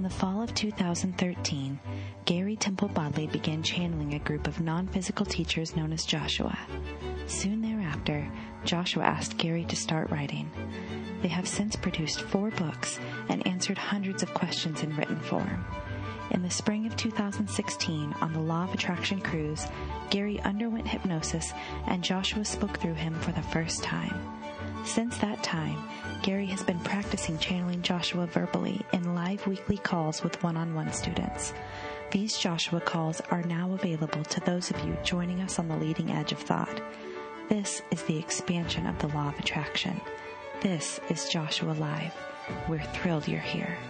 the fall of 2013, Gary Temple Bodley began channeling a group of non-physical teachers known as Joshua. Soon thereafter, Joshua asked Gary to start writing. They have since produced 4 books and answered hundreds of questions in written form. In the spring of 2016, on the Law of Attraction cruise, Gary underwent hypnosis and Joshua spoke through him for the first time. Since that time, Gary has been practicing channeling Joshua verbally in live weekly calls with one-on-one students. These Joshua calls are now available to those of you joining us on the leading edge of thought. This is the expansion of the Law of Attraction. This is Joshua Live. We're thrilled you're here.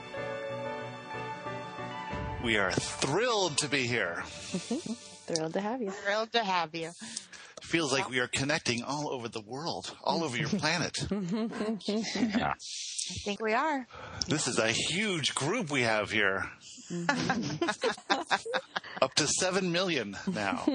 We are thrilled to be here. Thrilled to have you. Thrilled to have you. Feels like we are connecting all over the world, all over your planet. I think we are. This is a huge group we have here. Up to 7 million now.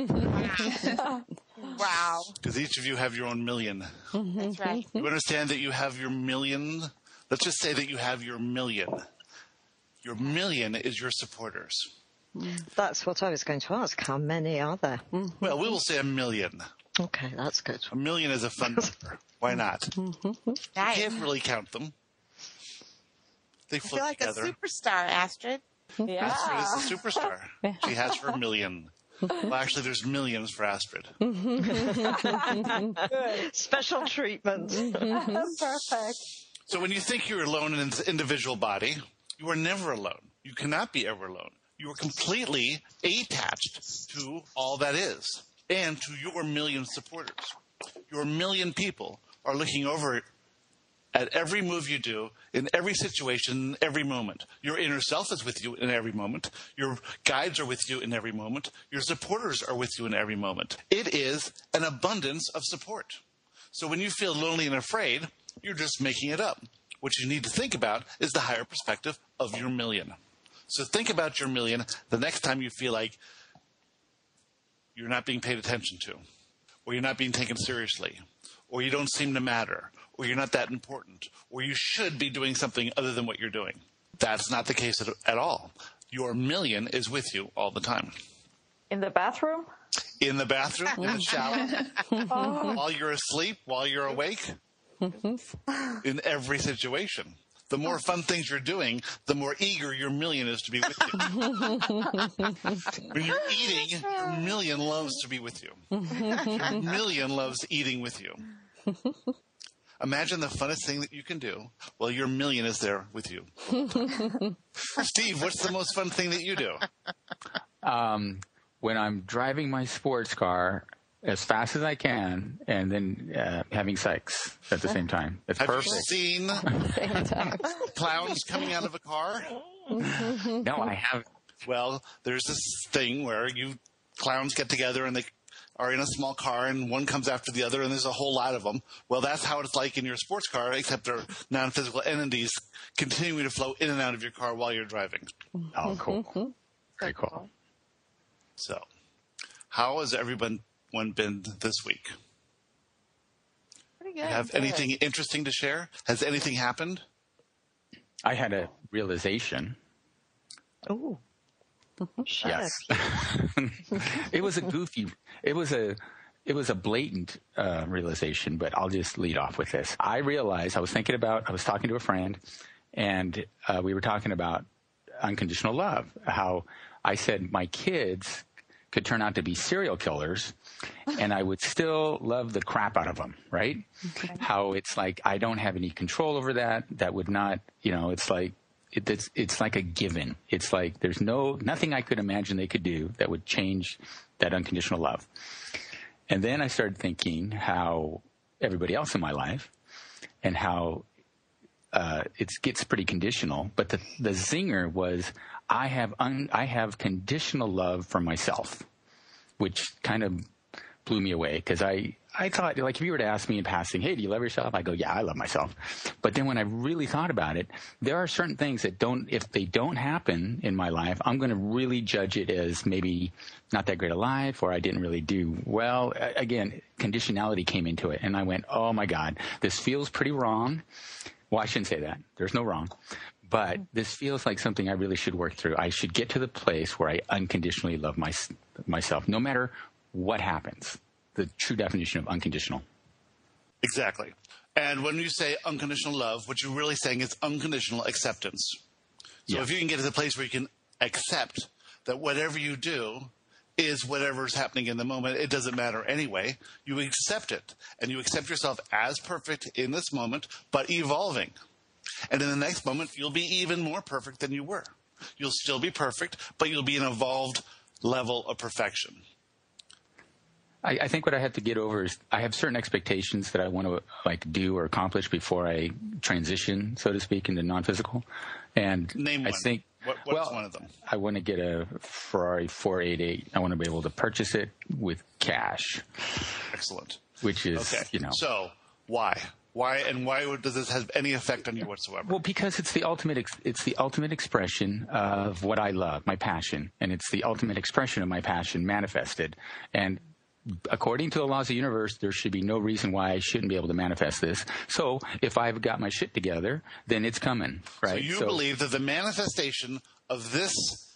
Wow. Because each of you have your own million. That's right. You understand that you have your million? Let's just say that you have your million. Your million is your supporters. That's what I was going to ask. How many are there? Well, we will say 1 million. Okay, that's good. 1 million is a fun number. Why not? You Nice. can't really count them. They I float feel like together. a superstar, Astrid. Yeah. Astrid is a superstar. She has her 1 million. Well, actually, there's millions for Astrid. Special treatment. Perfect. So when you think you're alone in an individual body, you are never alone. You cannot be ever alone. You are completely attached to all that is and to your million supporters. Your 1 million people are looking over at every move you do, in every situation, every moment. Your inner self is with you in every moment. Your guides are with you in every moment. Your supporters are with you in every moment. It is an abundance of support. So when you feel lonely and afraid, you're just making it up. What you need to think about is the higher perspective of your million. So think about your million the next time you feel like you're not being paid attention to, or you're not being taken seriously, or you don't seem to matter, or you're not that important, or you should be doing something other than what you're doing. That's not the case at all. Your million is with you all the time. In the bathroom? In the bathroom, in the shower, while you're asleep, while you're awake, in every situation. The more fun things you're doing, the more eager your million is to be with you. When you're eating, your million loves to be with you. Your million loves eating with you. Imagine the funnest thing that you can do while your million is there with you. Steve, what's the most fun thing that you do? When I'm driving my sports car as fast as I can and then having sex at the same time. That's perfect. Have you seen clowns coming out of a car? No, I haven't. Well, there's this thing where clowns get together and they are in a small car and one comes after the other and there's a whole lot of them. Well, that's how it's like in your sports car, except they're non-physical entities continuing to flow in and out of your car while you're driving. Oh, cool. Very cool. So, how has everyone been this week? Pretty good. Have anything interesting to share? Has anything happened? I had a realization. Oh. Yes. It was a blatant realization, but I'll just lead off with this. I realized I was talking to a friend, and we were talking about unconditional love, how I said my kids could turn out to be serial killers and I would still love the crap out of them, right? Okay. How it's like I don't have any control over that. That would not, it's like it's like a given. It's like there's nothing I could imagine they could do that would change that unconditional love. And then I started thinking how everybody else in my life and how it gets pretty conditional. But the zinger was I have conditional love for myself, which kind of blew me away because I thought, like, if you were to ask me in passing, hey, do you love yourself? I go, yeah, I love myself. But then when I really thought about it, there are certain things that if they don't happen in my life, I'm going to really judge it as maybe not that great a life or I didn't really do well. Again, conditionality came into it and I went, oh my God, this feels pretty wrong. Well, I shouldn't say that. There's no wrong. But this feels like something I really should work through. I should get to the place where I unconditionally love myself, no matter what happens. The true definition of unconditional. Exactly. And when you say unconditional love, what you're really saying is unconditional acceptance. So Yeah. if you can get to the place where you can accept that whatever you do is whatever's happening in the moment, it doesn't matter anyway, you accept it. And you accept yourself as perfect in this moment, but evolving. And in the next moment, you'll be even more perfect than you were. You'll still be perfect, but you'll be an evolved level of perfection. I think what I have to get over is I have certain expectations that I want to do or accomplish before I transition, so to speak, into non-physical. And Name I one. think, What's one of them? I want to get a Ferrari 488. I want to be able to purchase it with cash, Excellent. which is, Okay. So why? Why does this have any effect on you whatsoever? Well, because it's the ultimate expression of what I love, my passion, and it's the ultimate expression of my passion manifested. And according to the laws of the universe, there should be no reason why I shouldn't be able to manifest this. So if I've got my shit together, then it's coming, right? So you believe that the manifestation of this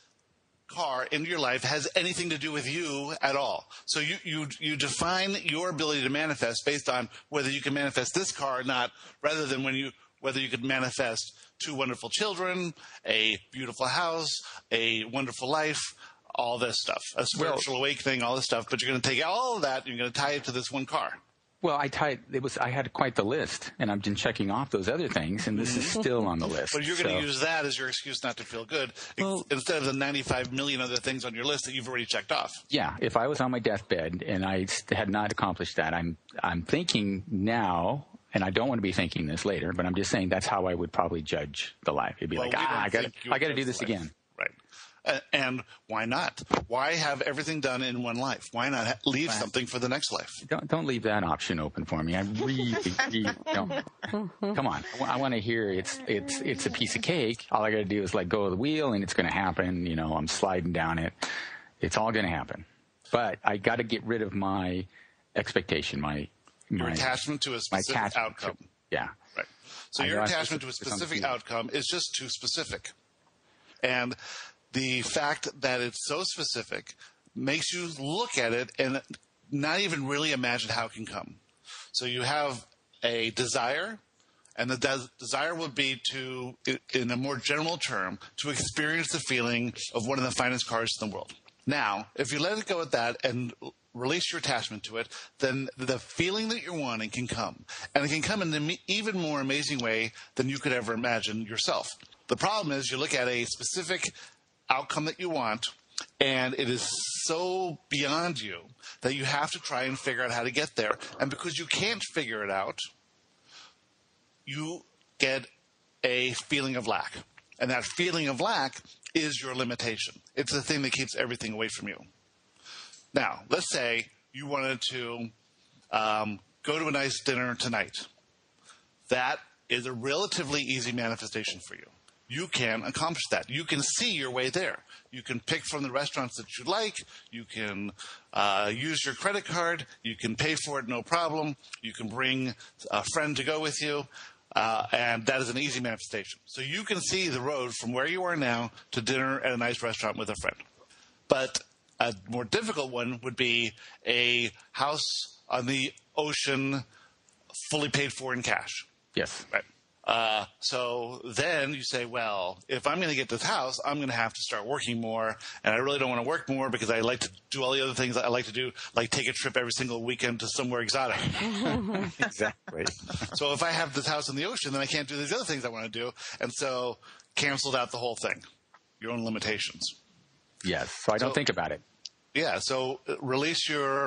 car into your life has anything to do with you at all. So you define your ability to manifest based on whether you can manifest this car or not, rather than whether you could manifest 2 wonderful children, a beautiful house, a wonderful life, all this stuff, a spiritual awakening, all this stuff. But you're going to take all of that and you're going to tie it to this one car. Well, I had quite the list, and I've been checking off those other things, and this is still on the list. But you're going to use that as your excuse not to feel good, instead of the 95 million other things on your list that you've already checked off. Yeah, if I was on my deathbed and I had not accomplished that, I'm thinking now, and I don't want to be thinking this later, but I'm just saying that's how I would probably judge the life. It'd be I got to do this again. Right. And why not? Why have everything done in one life? Why not leave something for the next life? Don't leave that option open for me. I really don't. Come on. I want to hear it's a piece of cake. All I got to do is let go of the wheel, and it's going to happen. I'm sliding down it. It's all going to happen. But I got to get rid of my expectation, your attachment to a specific outcome. Yeah. Right. So your attachment to a specific outcome is just too specific. And the fact that it's so specific makes you look at it and not even really imagine how it can come. So you have a desire, and the desire would be to, in a more general term, to experience the feeling of one of the finest cars in the world. Now, if you let it go at that and release your attachment to it, then the feeling that you're wanting can come. And it can come in an even more amazing way than you could ever imagine yourself. The problem is you look at a specific outcome that you want, and it is so beyond you that you have to try and figure out how to get there. And because you can't figure it out, you get a feeling of lack. And that feeling of lack is your limitation. It's the thing that keeps everything away from you. Now, let's say you wanted to go to a nice dinner tonight. That is a relatively easy manifestation for you. You can accomplish that. You can see your way there. You can pick from the restaurants that you like. You can use your credit card. You can pay for it, no problem. You can bring a friend to go with you. And that is an easy manifestation. So you can see the road from where you are now to dinner at a nice restaurant with a friend. But a more difficult one would be a house on the ocean fully paid for in cash. Yes. Right. So then you say, well, if I'm going to get this house, I'm going to have to start working more. And I really don't want to work more because I like to do all the other things that I like to do, like take a trip every single weekend to somewhere exotic. Exactly. So if I have this house in the ocean, then I can't do these other things I want to do. And so canceled out the whole thing, your own limitations. Yes. So I don't think about it. Yeah. So release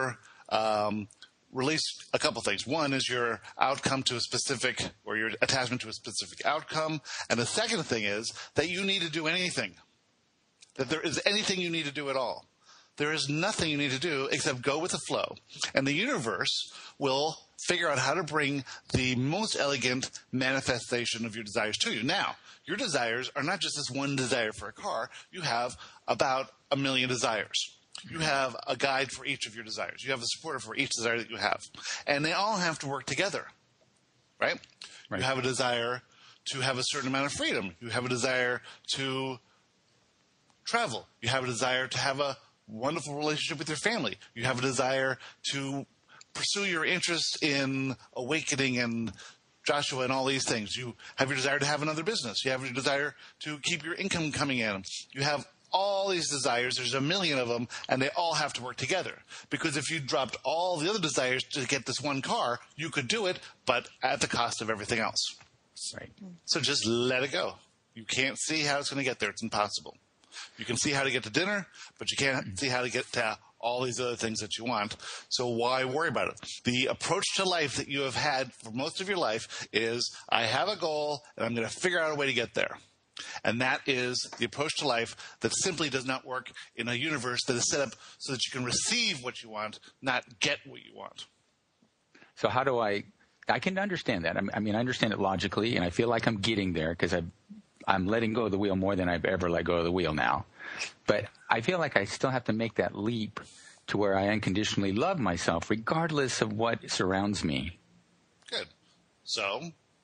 a couple things. One is your outcome to a specific, or your attachment to a specific outcome. And the second thing is that you need to do anything. That there is anything you need to do at all. There is nothing you need to do except go with the flow. And the universe will figure out how to bring the most elegant manifestation of your desires to you. Now, your desires are not just this one desire for a car. You have about 1 million desires. You have a guide for each of your desires. You have a supporter for each desire that you have. And they all have to work together, right? You have a desire to have a certain amount of freedom. You have a desire to travel. You have a desire to have a wonderful relationship with your family. You have a desire to pursue your interests in awakening and Joshua and all these things. You have your desire to have another business. You have your desire to keep your income coming in. You have all these desires. There's a million of them, and they all have to work together. Because if you dropped all the other desires to get this one car, you could do it, but at the cost of everything else. Right. So just let it go. You can't see how it's going to get there. It's impossible. You can see how to get to dinner, but you can't see how to get to all these other things that you want. So why worry about it? The approach to life that you have had for most of your life is, I have a goal, and I'm going to figure out a way to get there. And that is the approach to life that simply does not work in a universe that is set up so that you can receive what you want, not get what you want. So how do I can understand that. I mean, I understand it logically, and I feel like I'm getting there because I'm letting go of the wheel more than I've ever let go of the wheel now. But I feel like I still have to make that leap to where I unconditionally love myself regardless of what surrounds me. Good. So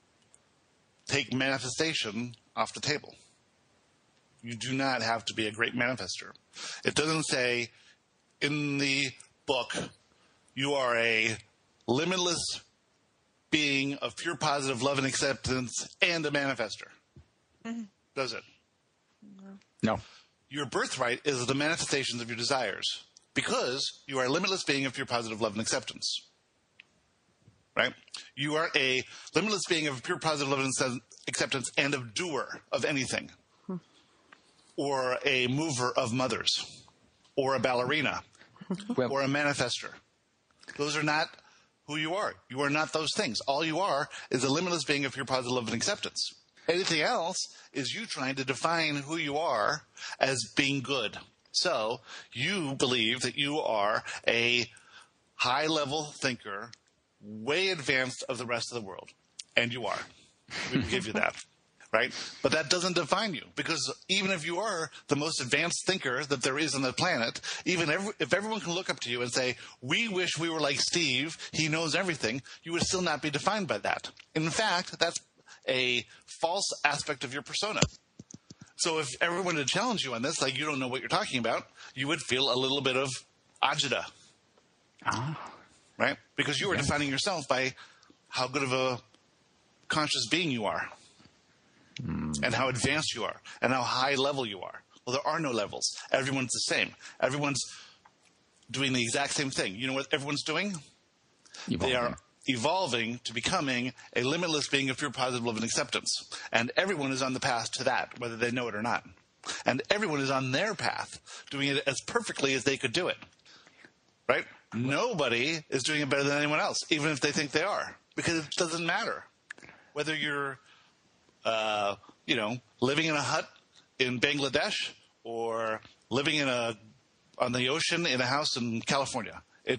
take manifestation off the table. You do not have to be a great manifester. It doesn't say in the book, you are a limitless being of pure positive love and acceptance and a manifester. Mm-hmm. Does it? No. Your birthright is the manifestations of your desires because you are a limitless being of pure positive love and acceptance. Right? You are a limitless being of pure positive love and acceptance and a doer of anything. Or a mover of mothers. Or a ballerina. Or a manifester. Those are not who you are. You are not those things. All you are is a limitless being of pure positive love and acceptance. Anything else is you trying to define who you are as being good. So you believe that you are a high-level thinker, way advanced of the rest of the world. And you are. We will give you that. Right? But that doesn't define you. Because even if you are the most advanced thinker that there is on the planet, if everyone can look up to you and say, we wish we were like Steve, he knows everything, you would still not be defined by that. In fact, that's a false aspect of your persona. So if everyone had challenged you on this, like you don't know what you're talking about, you would feel a little bit of agita. Right? Because you are defining yourself by how good of a conscious being you are. And how advanced you are. And how high level you are. Well, there are no levels. Everyone's the same. Everyone's doing the exact same thing. You know what everyone's doing? They are evolving to becoming a limitless being of pure positive love and acceptance. And everyone is on the path to that, whether they know it or not. And everyone is on their path, doing it as perfectly as they could do it. Right? Nobody is doing it better than anyone else, even if they think they are. Because it doesn't matter. Whether you're, living in a hut in Bangladesh or living on the ocean in a house in California.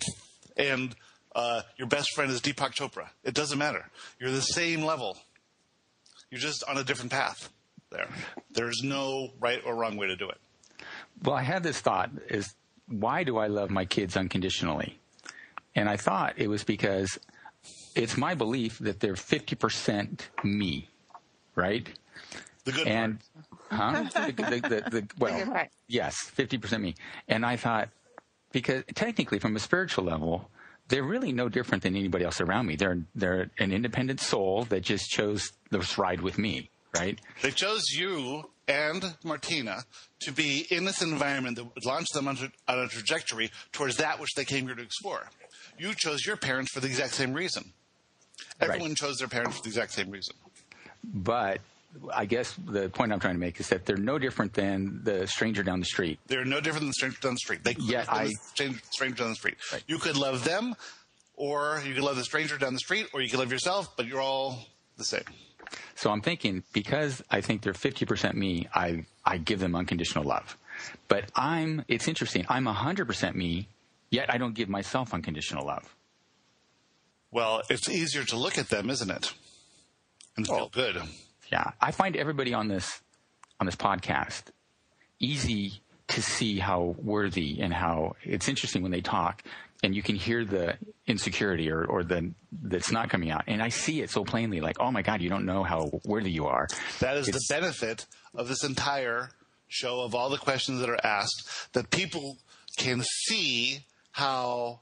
Your best friend is Deepak Chopra. It doesn't matter. You're the same level. You're just on a different path there. There's no right or wrong way to do it. Well, I had this thought is, why do I love my kids unconditionally? And I thought it was because it's my belief that they're 50% me, right? The good part. Well, good part. yes, 50% me. And I thought, because technically from a spiritual level, they're really no different than anybody else around me. They're an independent soul that just chose this ride with me, right? They chose you and Martina to be in this environment that would launch them on a trajectory towards that which they came here to explore. You chose your parents for the exact same reason. Everyone chose their parents for the exact same reason. But I guess the point I'm trying to make is that they're no different than the stranger down the street. They're no different than the stranger down the street. They could love the stranger down the street. Right. You could love them, or you could love the stranger down the street, or you could love yourself, but you're all the same. So I'm thinking, because I think they're 50% me, I give them unconditional love. But it's interesting, I'm 100% me, yet I don't give myself unconditional love. Well, it's easier to look at them, isn't it? And feel good. Yeah, I find everybody on this podcast easy to see how worthy and how it's interesting when they talk and you can hear the insecurity or that's not coming out. And I see it so plainly, like, oh my God, you don't know how worthy you are. That is the benefit of this entire show, of all the questions that are asked, that people can see how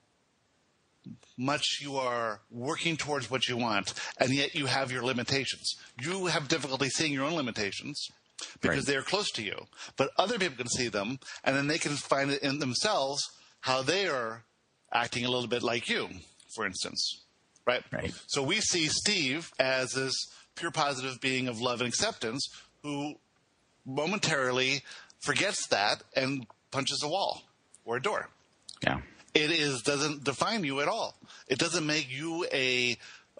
much you are working towards what you want, and yet you have your limitations. You have difficulty seeing your own limitations because they're close to you, but other people can see them, and then they can find it in themselves how they are acting a little bit like you, for instance, right? So we see Steve as this pure positive being of love and acceptance who momentarily forgets that and punches a wall or a door. Yeah. It doesn't define you at all. It doesn't make you a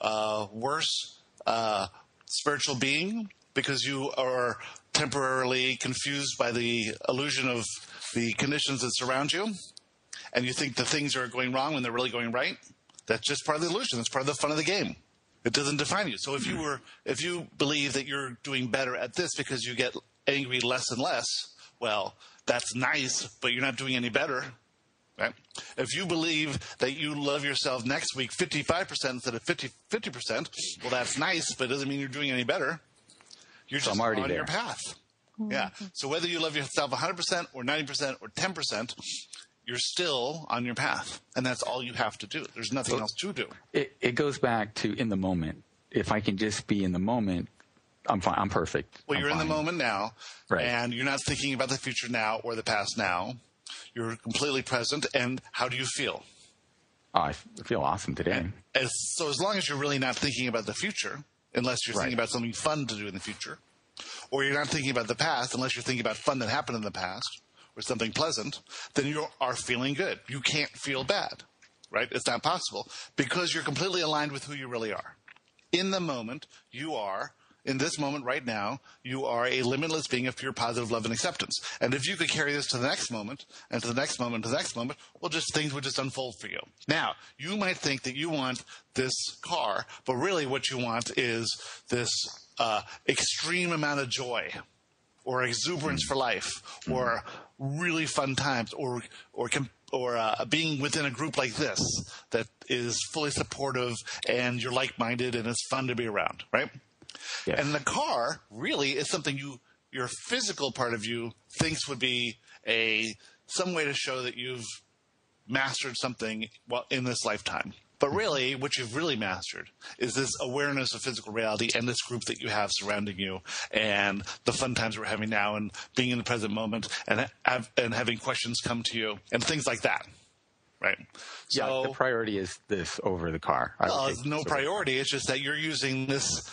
worse spiritual being because you are temporarily confused by the illusion of the conditions that surround you, and you think the things are going wrong when they're really going right. That's just part of the illusion. That's part of the fun of the game. It doesn't define you. So if you believe that you're doing better at this because you get angry less and less, well, that's nice, but you're not doing any better. Right? If you believe that you love yourself next week 55% instead of 50%, well, that's nice, but it doesn't mean you're doing any better. You're just on your path. Yeah. So whether you love yourself 100% or 90% or 10%, you're still on your path. And that's all you have to do. There's nothing else to do. It goes back to in the moment. If I can just be in the moment, I'm fine. I'm perfect. Well, you're fine. in the moment now, right. And you're not thinking about the future now or the past now. You're completely present, and how do you feel? Oh, I feel awesome today. So as long as you're really not thinking about the future, unless you're thinking about something fun to do in the future, or you're not thinking about the past, unless you're thinking about fun that happened in the past, or something pleasant, then you are feeling good. You can't feel bad, right? It's not possible, because you're completely aligned with who you really are. In the moment, you are... In this moment right now, you are a limitless being of pure positive love and acceptance. And if you could carry this to the next moment, and to the next moment, to the next moment, well, just things would just unfold for you. Now, you might think that you want this car, but really what you want is this extreme amount of joy, or exuberance for life, or really fun times, or being within a group like this that is fully supportive and you're like-minded and it's fun to be around, right? Yes. And the car really is something your physical part of you thinks would be some way to show that you've mastered something in this lifetime. But really, what you've really mastered is this awareness of physical reality and this group that you have surrounding you, and the fun times we're having now, and being in the present moment, and having questions come to you, and things like that. Right. So, the priority is this over the car. Well, it's no priority. It's just that you're using this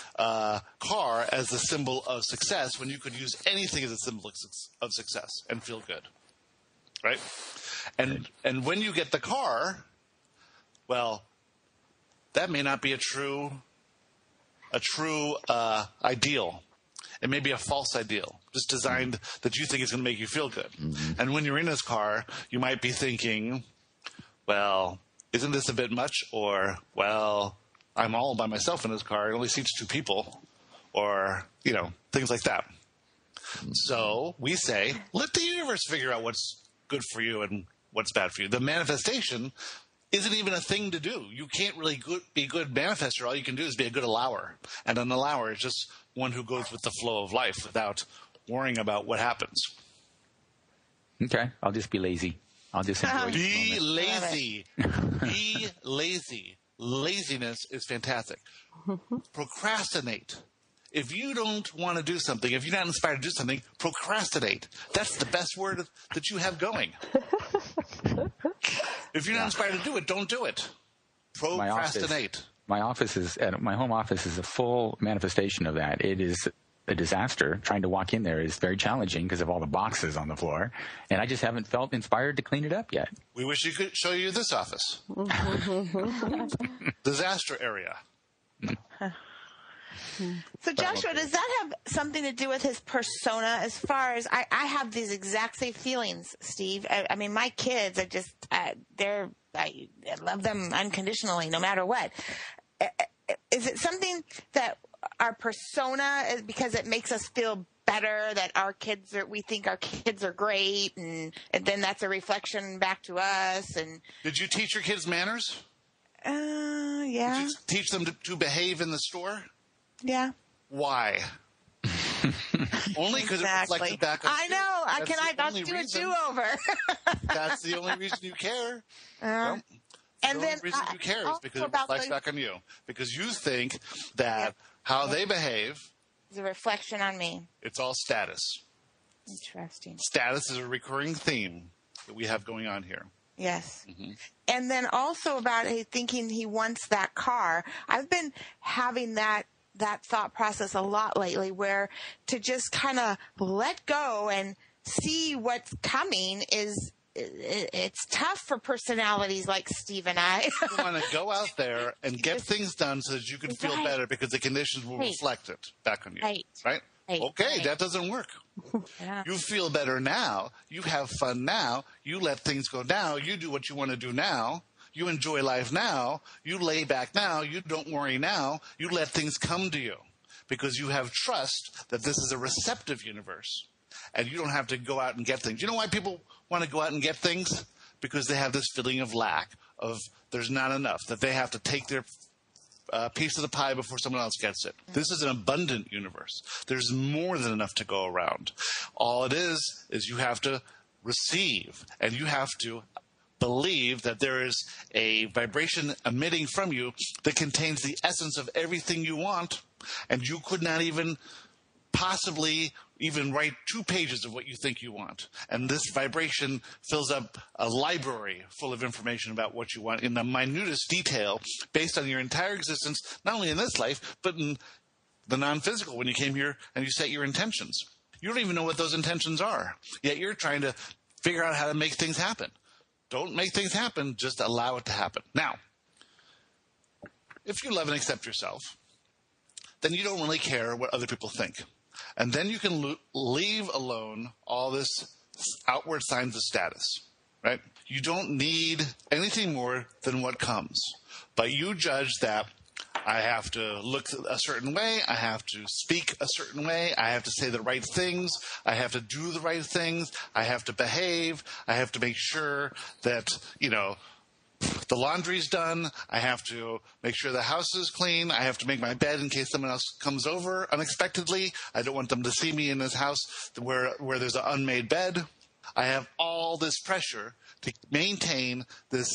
car as a symbol of success when you could use anything as a symbol of success and feel good. Right? And when you get the car, well, that may not be a true ideal. It may be a false ideal, just designed that you think is going to make you feel good. Mm-hmm. And when you're in this car, you might be thinking, well, isn't this a bit much? Or, well, I'm all by myself in this car. It only seats 2 people. Or, things like that. So we say, let the universe figure out what's good for you and what's bad for you. The manifestation isn't even a thing to do. You can't really be a good manifester. All you can do is be a good allower. And an allower is just one who goes with the flow of life without worrying about what happens. Okay, I'll just be lazy. I'll just enjoy Be lazy. Be lazy. Laziness is fantastic. Procrastinate. If you don't want to do something, if you're not inspired to do something, procrastinate. That's the best word that you have going. If you're not inspired to do it, don't do it. Procrastinate. My home office is a full manifestation of that. It is a disaster. Trying to walk in there is very challenging because of all the boxes on the floor, and I just haven't felt inspired to clean it up yet. We wish you could show you this office. Disaster area. So Joshua, does that have something to do with his persona? As far as I have these exact same feelings, Steve. I mean, my kids are just I love them unconditionally, no matter what. Is it something that our persona is because it makes us feel better, that we think our kids are great, and then that's a reflection back to us. And did you teach your kids manners? Yeah. Did you teach them to behave in the store? Yeah. Why? Only because it reflected back on you. I know. I'll do a do-over. That's the only reason you care. And the only reason you care is because it reflects back on you. Because you think that how they behave is a reflection on me. It's all status. Interesting. Status is a recurring theme that we have going on here. Yes. And then also about thinking he wants that car. I've been having that thought process a lot lately, where to just kind of let go and see what's coming it's tough for personalities like Steve and I. You want to go out there and get things done so that you can feel better, because the conditions will reflect it back on you. Right? Okay, that doesn't work. Yeah. You feel better now. You have fun now. You let things go now. You do what you want to do now. You enjoy life now. You lay back now. You don't worry now. You let things come to you because you have trust that this is a receptive universe, and you don't have to go out and get things. You know why people want to go out and get things? Because they have this feeling of lack, of there's not enough, that they have to take their piece of the pie before someone else gets it. This is an abundant universe. There's more than enough to go around. All it is you have to receive, and you have to believe that there is a vibration emitting from you that contains the essence of everything you want, and you could not even possibly even write 2 pages of what you think you want. And this vibration fills up a library full of information about what you want in the minutest detail based on your entire existence, not only in this life, but in the non-physical when you came here and you set your intentions. You don't even know what those intentions are, yet you're trying to figure out how to make things happen. Don't make things happen, just allow it to happen. Now, if you love and accept yourself, then you don't really care what other people think. And then you can leave alone all this outward signs of status, right? You don't need anything more than what comes. But you judge that I have to look a certain way, I have to speak a certain way, I have to say the right things, I have to do the right things, I have to behave, I have to make sure that, the laundry's done, I have to make sure the house is clean, I have to make my bed in case someone else comes over unexpectedly, I don't want them to see me in this house where there's an unmade bed. I have all this pressure to maintain this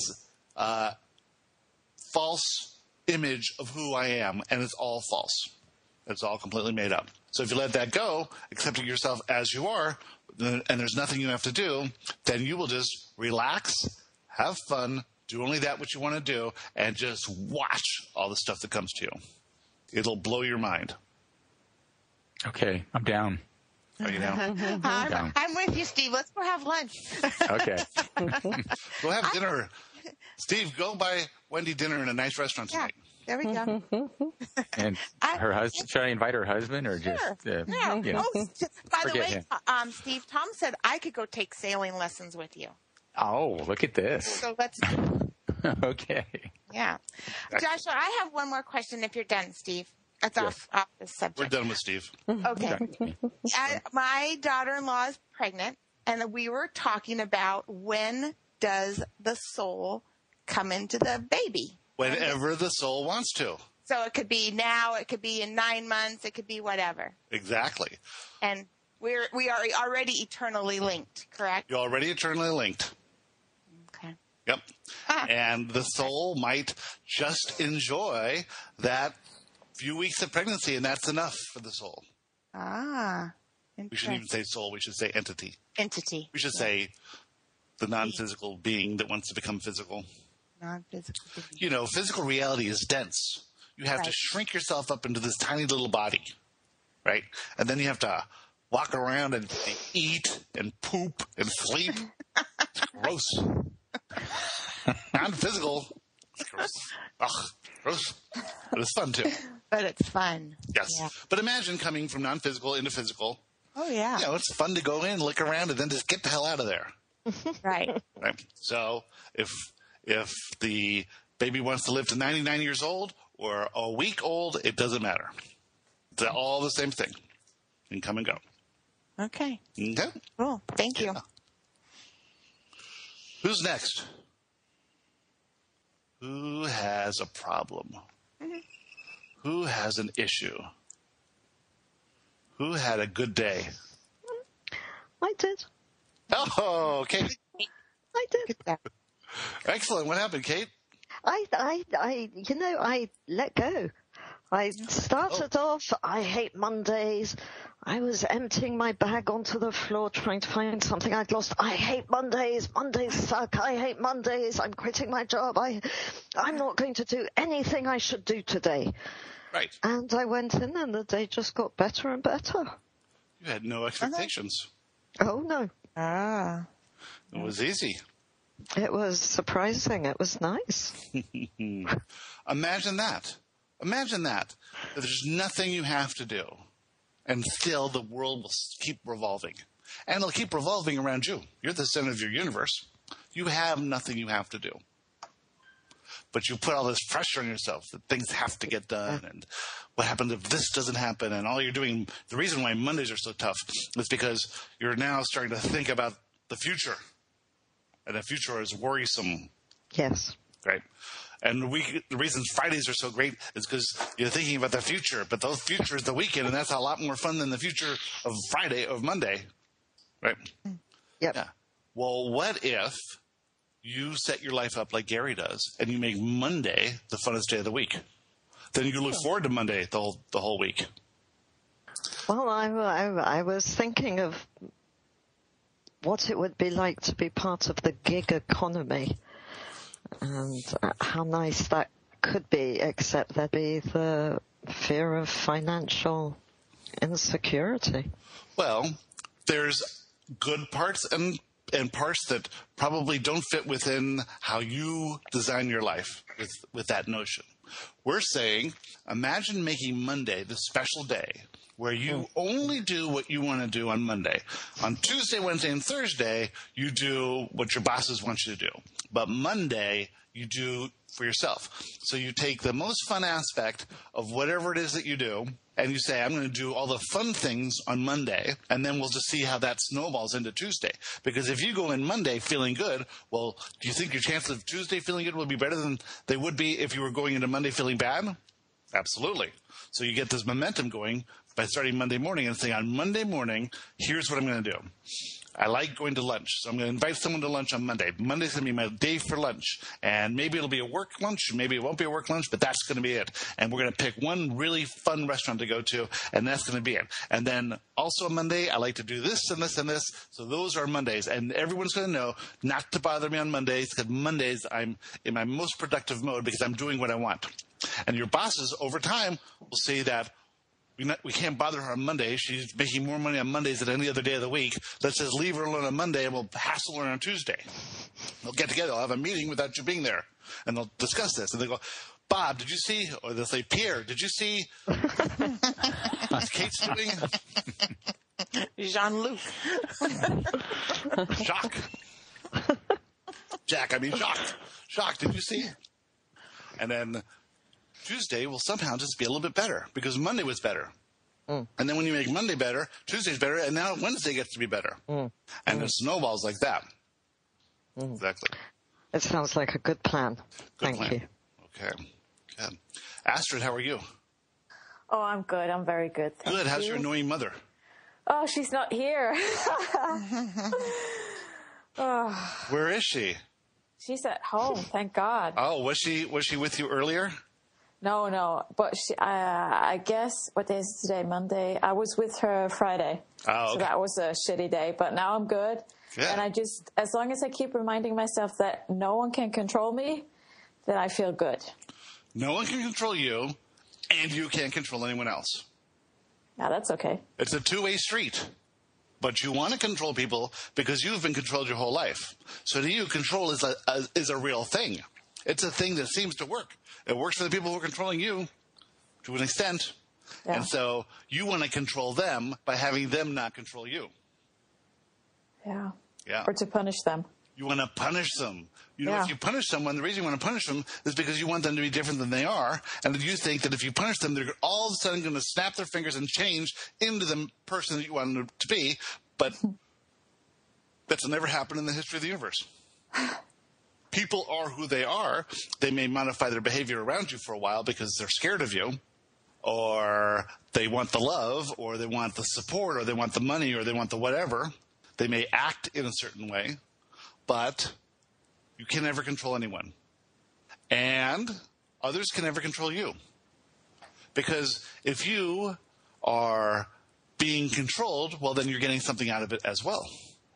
false image of who I am, and it's all false. It's all completely made up. So if you let that go, accepting yourself as you are, and there's nothing you have to do, then you will just relax, have fun, do only that what you want to do, and just watch all the stuff that comes to you. It'll blow your mind. Okay, I'm down. Are you down? I'm with you, Steve. Let's go have lunch. Okay. Go have dinner. Steve, go buy Wendy dinner in a nice restaurant tonight. There we go. And her husband, should I invite her husband or just? By the way, Steve, Tom said I could go take sailing lessons with you. Oh, look at this. So let's. Okay. Yeah. Joshua, I have one more question if you're done, Steve. That's off the subject. We're done with Steve. Okay. My daughter-in-law is pregnant, and we were talking about when does the soul come into the baby? Whenever the soul wants to. So it could be now, it could be in 9 months, it could be whatever. Exactly. And we are already eternally linked, correct? You're already eternally linked. Okay. Yep. And the soul might just enjoy that few weeks of pregnancy, and that's enough for the soul. We shouldn't even say soul. We should say entity. Entity. We should say the non-physical being that wants to become physical. Non-physical being. Physical reality is dense. You have to shrink yourself up into this tiny little body, right? And then you have to walk around and eat and poop and sleep. It's gross. Non-physical. It's gross. Ugh, gross. But it's fun, too. But it's fun. Yes. Yeah. But imagine coming from non-physical into physical. Oh, yeah. It's fun to go in, look around, and then just get the hell out of there. Right. So if the baby wants to live to 99 years old or a week old, it doesn't matter. It's all the same thing. You can come and go. Okay. Okay. Cool. Thank you. Who's next? Who has a problem? Who has an issue? Who had a good day? I did. Oh, Kate. I did. Excellent. What happened, Kate? I let go. I started off, I hate Mondays. I was emptying my bag onto the floor trying to find something I'd lost. I hate Mondays. Mondays suck. I hate Mondays. I'm quitting my job. I'm not going to do anything I should do today. Right. And I went in and the day just got better and better. You had no expectations. Oh, no. Ah. It was easy. It was surprising. It was nice. Imagine that. Imagine that. There's nothing you have to do. And still the world will keep revolving. And it'll keep revolving around you. You're the center of your universe. You have nothing you have to do. But you put all this pressure on yourself that things have to get done. And what happens if this doesn't happen? And all you're doing, the reason why Mondays are so tough is because you're now starting to think about the future. And the future is worrisome. Yes. Right. And the reason Fridays are so great is because you're thinking about the future, but the future is the weekend, and that's a lot more fun than the future of Monday. Right? Yep. Yeah. Well, what if you set your life up like Gary does, and you make Monday the funnest day of the week? Then you look forward to Monday the whole week. Well, I was thinking of what it would be like to be part of the gig economy. And how nice that could be, except there'd be the fear of financial insecurity. Well, there's good parts and parts that probably don't fit within how you design your life with that notion. We're saying, imagine making Monday the special day where you only do what you want to do on Monday. On Tuesday, Wednesday, and Thursday, you do what your bosses want you to do. But Monday, you do for yourself. So you take the most fun aspect of whatever it is that you do, and you say, I'm going to do all the fun things on Monday, and then we'll just see how that snowballs into Tuesday. Because if you go in Monday feeling good, well, do you think your chances of Tuesday feeling good will be better than they would be if you were going into Monday feeling bad? Absolutely. So you get this momentum going by starting Monday morning and saying, on Monday morning, here's what I'm going to do. I like going to lunch, so I'm going to invite someone to lunch on Monday. Monday's going to be my day for lunch, and maybe it'll be a work lunch, maybe it won't be a work lunch, but that's going to be it. And we're going to pick one really fun restaurant to go to, and that's going to be it. And then also on Monday, I like to do this and this and this, so those are Mondays. And everyone's going to know not to bother me on Mondays, because Mondays I'm in my most productive mode because I'm doing what I want. And your bosses, over time, will see that we can't bother her on Monday. She's making more money on Mondays than any other day of the week. Let's just leave her alone on Monday and we'll hassle her on Tuesday. They'll get together. They'll have a meeting without you being there. And they'll discuss this. And they'll go, Bob, did you see? Or they'll say, Pierre, did you see what Kate's doing? Jean-Luc. Jacques. Jacques, did you see? And then Tuesday will somehow just be a little bit better because Monday was better. And then when you make Monday better, Tuesday's better, and now Wednesday gets to be better. And it snowballs like that. Exactly. It sounds like a good plan. Thank you. Okay. Good. Astrid, how are you? Oh, I'm good. I'm very good. Thank Good. How's you. your annoying mother? Oh, she's not here. Where is she? She's at home. Thank God. Oh, was she with you earlier? No. But I guess, what day is it today? Monday. I was with her Friday. Oh, okay. So that was a shitty day. But now I'm good. Good. And as long as I keep reminding myself that no one can control me, then I feel good. No one can control you, and you can't control anyone else. Now that's okay. It's a two-way street. But you want to control people because you've been controlled your whole life. So to you, control is a real thing. It's a thing that seems to work. It works for the people who are controlling you to an extent. Yeah. And so you want to control them by having them not control you. Yeah. Yeah. Or to punish them. You want to punish them. You know, Yeah. if you punish someone, the reason you want to punish them is because you want them to be different than they are. And you think that if you punish them, they're all of a sudden going to snap their fingers and change into the person that you want them to be. But that's never happened in the history of the universe. People are who they are. They may modify their behavior around you for a while because they're scared of you, or they want the love, or they want the support, or they want the money, or they want the whatever. They may act in a certain way, but you can never control anyone. And others can never control you. Because if you are being controlled, well, then you're getting something out of it as well.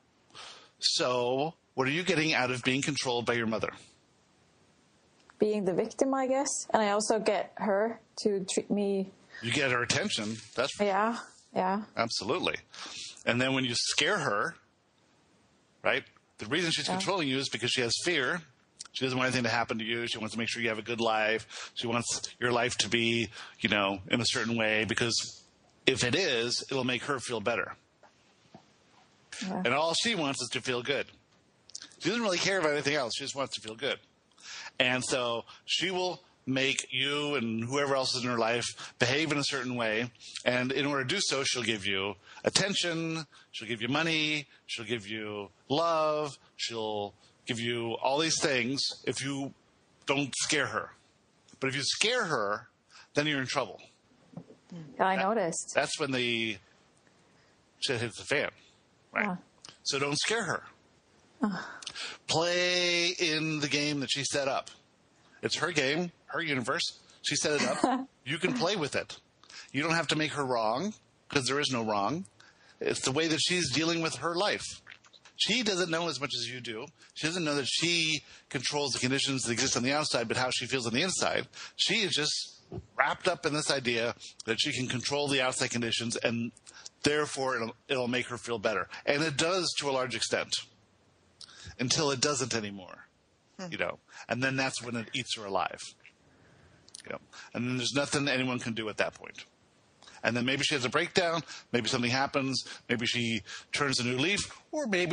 So what are you getting out of being controlled by your mother? Being the victim, I guess. And I also get her to treat me. You get her attention. That's Yeah. absolutely. And then when you scare her, right? The reason she's controlling you is because she has fear. She doesn't want anything to happen to you. She wants to make sure you have a good life. She wants your life to be, in a certain way, because if it is, it'll make her feel better. Yeah. And all she wants is to feel good. She doesn't really care about anything else. She just wants to feel good. And so she will make you and whoever else is in her life behave in a certain way. And in order to do so, she'll give you attention. She'll give you money. She'll give you love. She'll give you all these things if you don't scare her. But if you scare her, then you're in trouble. I noticed. That's when the shit hits the fan. Right. So don't scare her. Play in the game that she set up. It's her game, her universe. She set it up. You can play with it. You don't have to make her wrong, because there is no wrong. It's the way that she's dealing with her life. She doesn't know as much as you do. She doesn't know that she controls the conditions that exist on the outside, but how she feels on the inside. She is just wrapped up in this idea that she can control the outside conditions, and therefore it'll make her feel better. And it does to a large extent, until it doesn't anymore, And then that's when it eats her alive, And then there's nothing anyone can do at that point. And then maybe she has a breakdown, maybe something happens, maybe she turns a new leaf, or maybe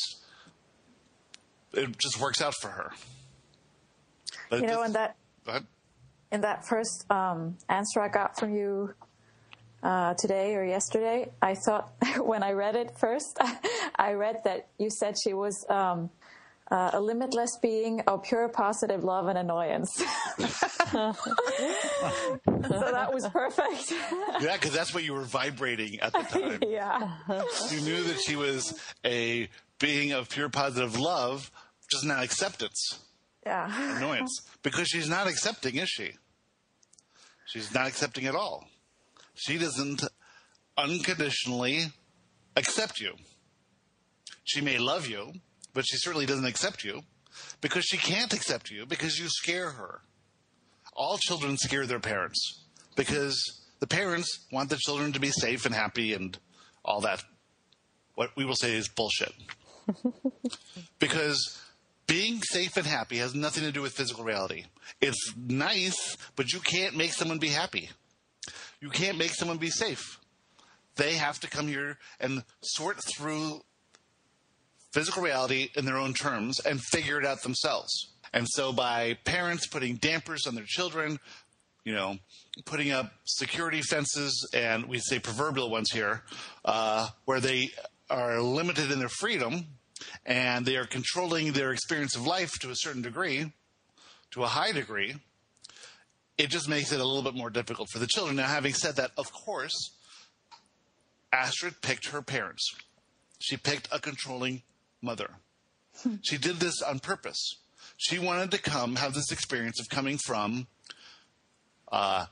it just works out for her. But Go ahead. in that first answer I got from you today or yesterday, I thought when I read it first, I read that you said she was a limitless being of pure positive love and annoyance. So that was perfect. Yeah, because that's what you were vibrating at the time. Yeah. You knew that she was a being of pure positive love, just not acceptance. Yeah. Annoyance. Because she's not accepting, is she? She's not accepting at all. She doesn't unconditionally accept you. She may love you, but she certainly doesn't accept you because she can't accept you because you scare her. All children scare their parents because the parents want the children to be safe and happy and all that. What we will say is bullshit. Because being safe and happy has nothing to do with physical reality. It's nice, but you can't make someone be happy. You can't make someone be safe. They have to come here and sort through physical reality in their own terms and figure it out themselves. And so by parents putting dampers on their children, putting up security fences, and we say proverbial ones here, where they are limited in their freedom and they are controlling their experience of life to a certain degree, to a high degree, it just makes it a little bit more difficult for the children. Now, having said that, of course, Astrid picked her parents. She picked a controlling mother. She did this on purpose. She wanted to have this experience of coming from a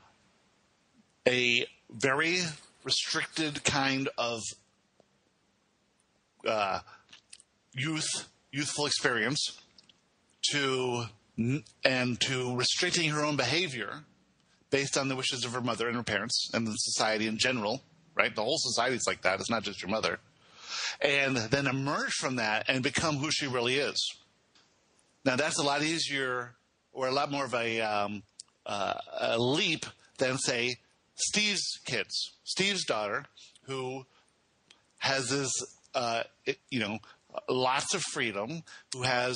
very restricted kind of youthful experience to restricting her own behavior based on the wishes of her mother and her parents and the society in general, right? The whole society's like that. It's not just your mother. And then emerge from that and become who she really is. Now, that's a lot easier or a lot more of a leap than, say, Steve's kids. Steve's daughter, who has this, lots of freedom, who has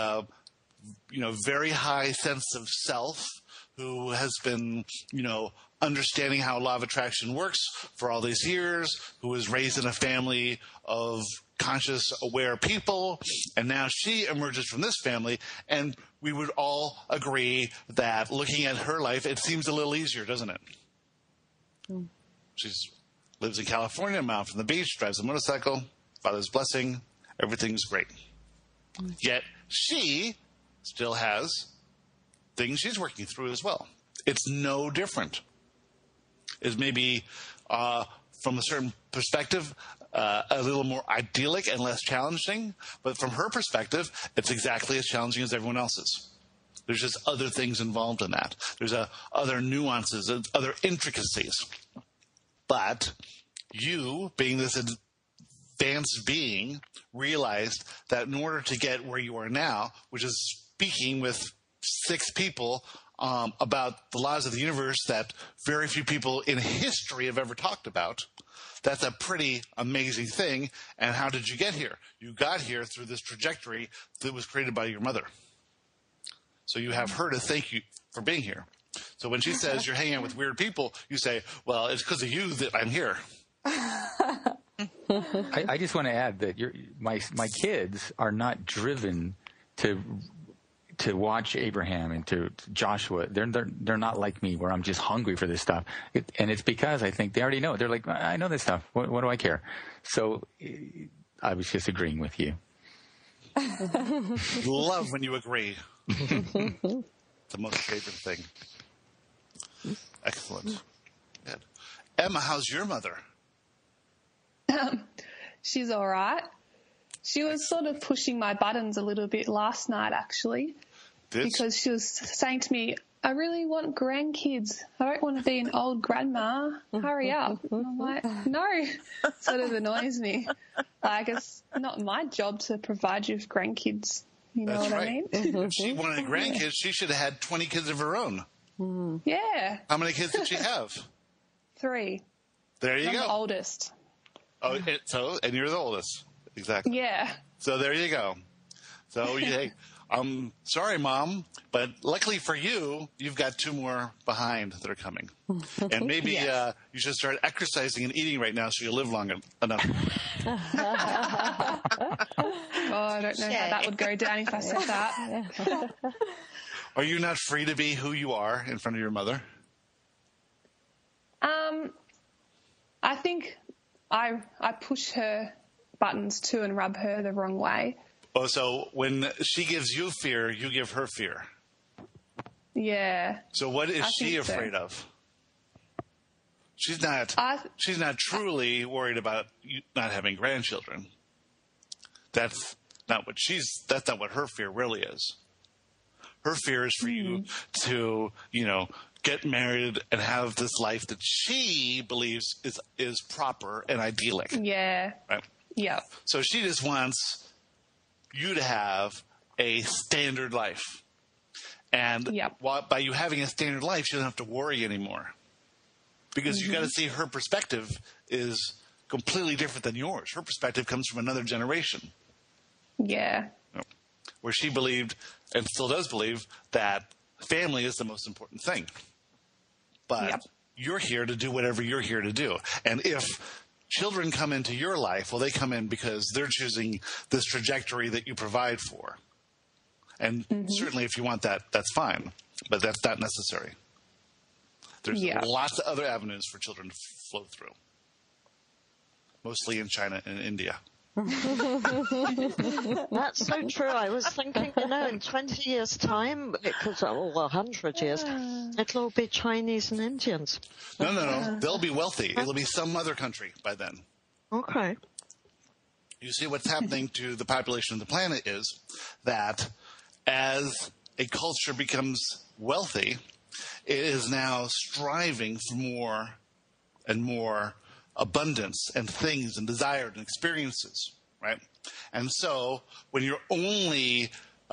very high sense of self, who has been, understanding how law of attraction works for all these years, who was raised in a family of conscious, aware people, and now she emerges from this family, and we would all agree that looking at her life, it seems a little easier, doesn't it? Mm. She lives in California, a mile from the beach, drives a motorcycle, father's blessing, everything's great. Mm. Yet she still has things she's working through as well. It's no different. It's maybe, from a certain perspective, a little more idyllic and less challenging, but from her perspective, it's exactly as challenging as everyone else's. There's just other things involved in that. There's other nuances, other intricacies. But you, being this advanced being, realized that in order to get where you are now, which is speaking with 6 people about the laws of the universe that very few people in history have ever talked about, that's a pretty amazing thing. And how did you get here? You got here through this trajectory that was created by your mother. So you have her to thank you for being here. So when she says you're hanging out with weird people, you say, well, it's because of you that I'm here. I just want to add that my kids are not driven to watch Abraham and to Joshua. They're not like me, where I'm just hungry for this stuff. And it's because I think they already know it. They're like, I know this stuff. What do I care? So I was just agreeing with you. Love when you agree. The most favorite thing. Excellent. Good. Emma, how's your mother? She's all right. She was sort of pushing my buttons a little bit last night, actually, because she was saying to me, I really want grandkids. I don't want to be an old grandma. Hurry up. And I'm like, no. It sort of annoys me. Like, it's not my job to provide you with grandkids. You know That's what right. I mean? If she wanted grandkids, she should have had 20 kids of her own. Yeah. How many kids did she have? 3. There you I'm go. the oldest. Oh, and you're the oldest. Exactly. Yeah. So there you go. So you say, I'm sorry, Mom, but luckily for you, you've got 2 more behind that are coming. And maybe Yes. You should start exercising and eating right now so you live long enough. Oh, I don't know how that would go down if I said that. Are you not free to be who you are in front of your mother? I think I push her buttons too and rub her the wrong way. Oh, so when she gives you fear, you give her fear. Yeah. So what is she think so. afraid of? She's not truly worried about you not having grandchildren. That's not what her fear really is. Her fear is for you to, get married and have this life that she believes is proper and idyllic. Yeah. Right? Yeah. So she just wants you to have a standard life. And by you having a standard life, she doesn't have to worry anymore. Because you got to see her perspective is completely different than yours. Her perspective comes from another generation. Yeah. Where she believed, and still does believe, that family is the most important thing. But you're here to do whatever you're here to do. And if children come into your life, well, they come in because they're choosing this trajectory that you provide for. And certainly if you want that, that's fine. But that's not necessary. There's lots of other avenues for children to flow through. Mostly in China and India. That's so true. I was thinking, in 20 years' time, 100 years, it'll all be Chinese and Indians. No. They'll be wealthy. It'll be some other country by then. Okay. You see, what's happening to the population of the planet is that as a culture becomes wealthy, it is now striving for more and more abundance and things and desire and experiences, right? And so when your only,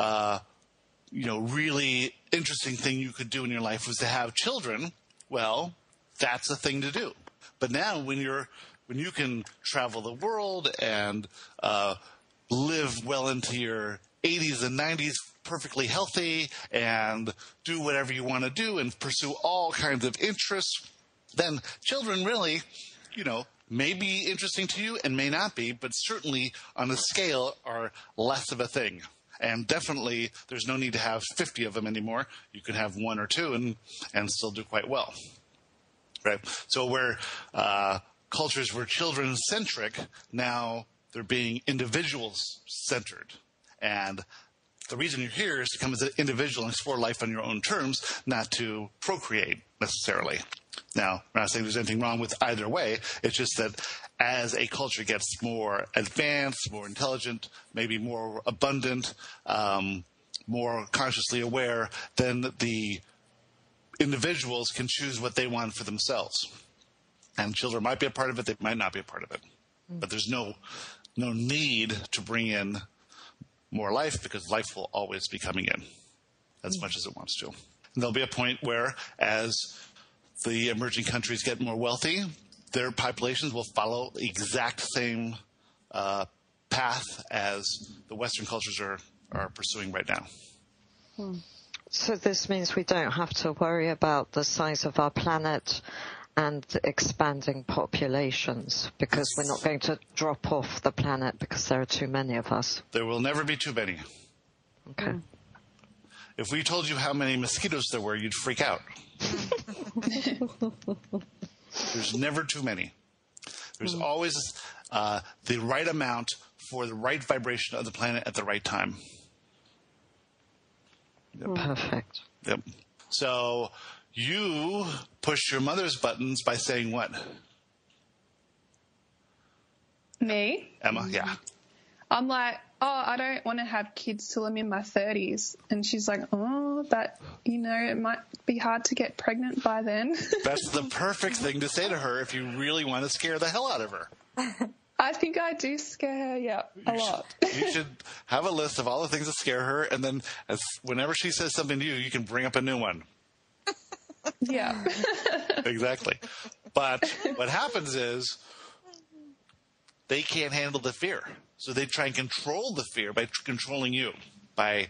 really interesting thing you could do in your life was to have children, well, that's a thing to do. But now when you can travel the world and live well into your 80s and 90s perfectly healthy and do whatever you want to do and pursue all kinds of interests, then children really, may be interesting to you and may not be, but certainly on a scale are less of a thing. And definitely there's no need to have 50 of them anymore. You can have 1 or 2 and still do quite well. Right? So where cultures were children-centric, now they're being individuals-centered. And the reason you're here is to come as an individual and explore life on your own terms, not to procreate necessarily. Now, I'm not saying there's anything wrong with either way. It's just that as a culture gets more advanced, more intelligent, maybe more abundant, more consciously aware, then the individuals can choose what they want for themselves. And children might be a part of it, they might not be a part of it. But there's no need to bring in more life, because life will always be coming in as much as it wants to. And there'll be a point where, as the emerging countries get more wealthy, their populations will follow the exact same path as the Western cultures are pursuing right now. So this means we don't have to worry about the size of our planet and expanding populations, because we're not going to drop off the planet because there are too many of us. There will never be too many. Okay. If we told you how many mosquitoes there were, you'd freak out. There's never too many. There's always the right amount for the right vibration of the planet at the right time. Yep. Perfect. Yep. So you push your mother's buttons by saying what? Me? Emma, yeah. I'm like, I don't want to have kids till I'm in my 30s. And she's like, but, it might be hard to get pregnant by then. That's the perfect thing to say to her if you really want to scare the hell out of her. I think I do scare her, a lot. You should have a list of all the things that scare her, and then whenever she says something to you, you can bring up a new one. Yeah. Exactly. But what happens is they can't handle the fear. So they try and control the fear by controlling you, by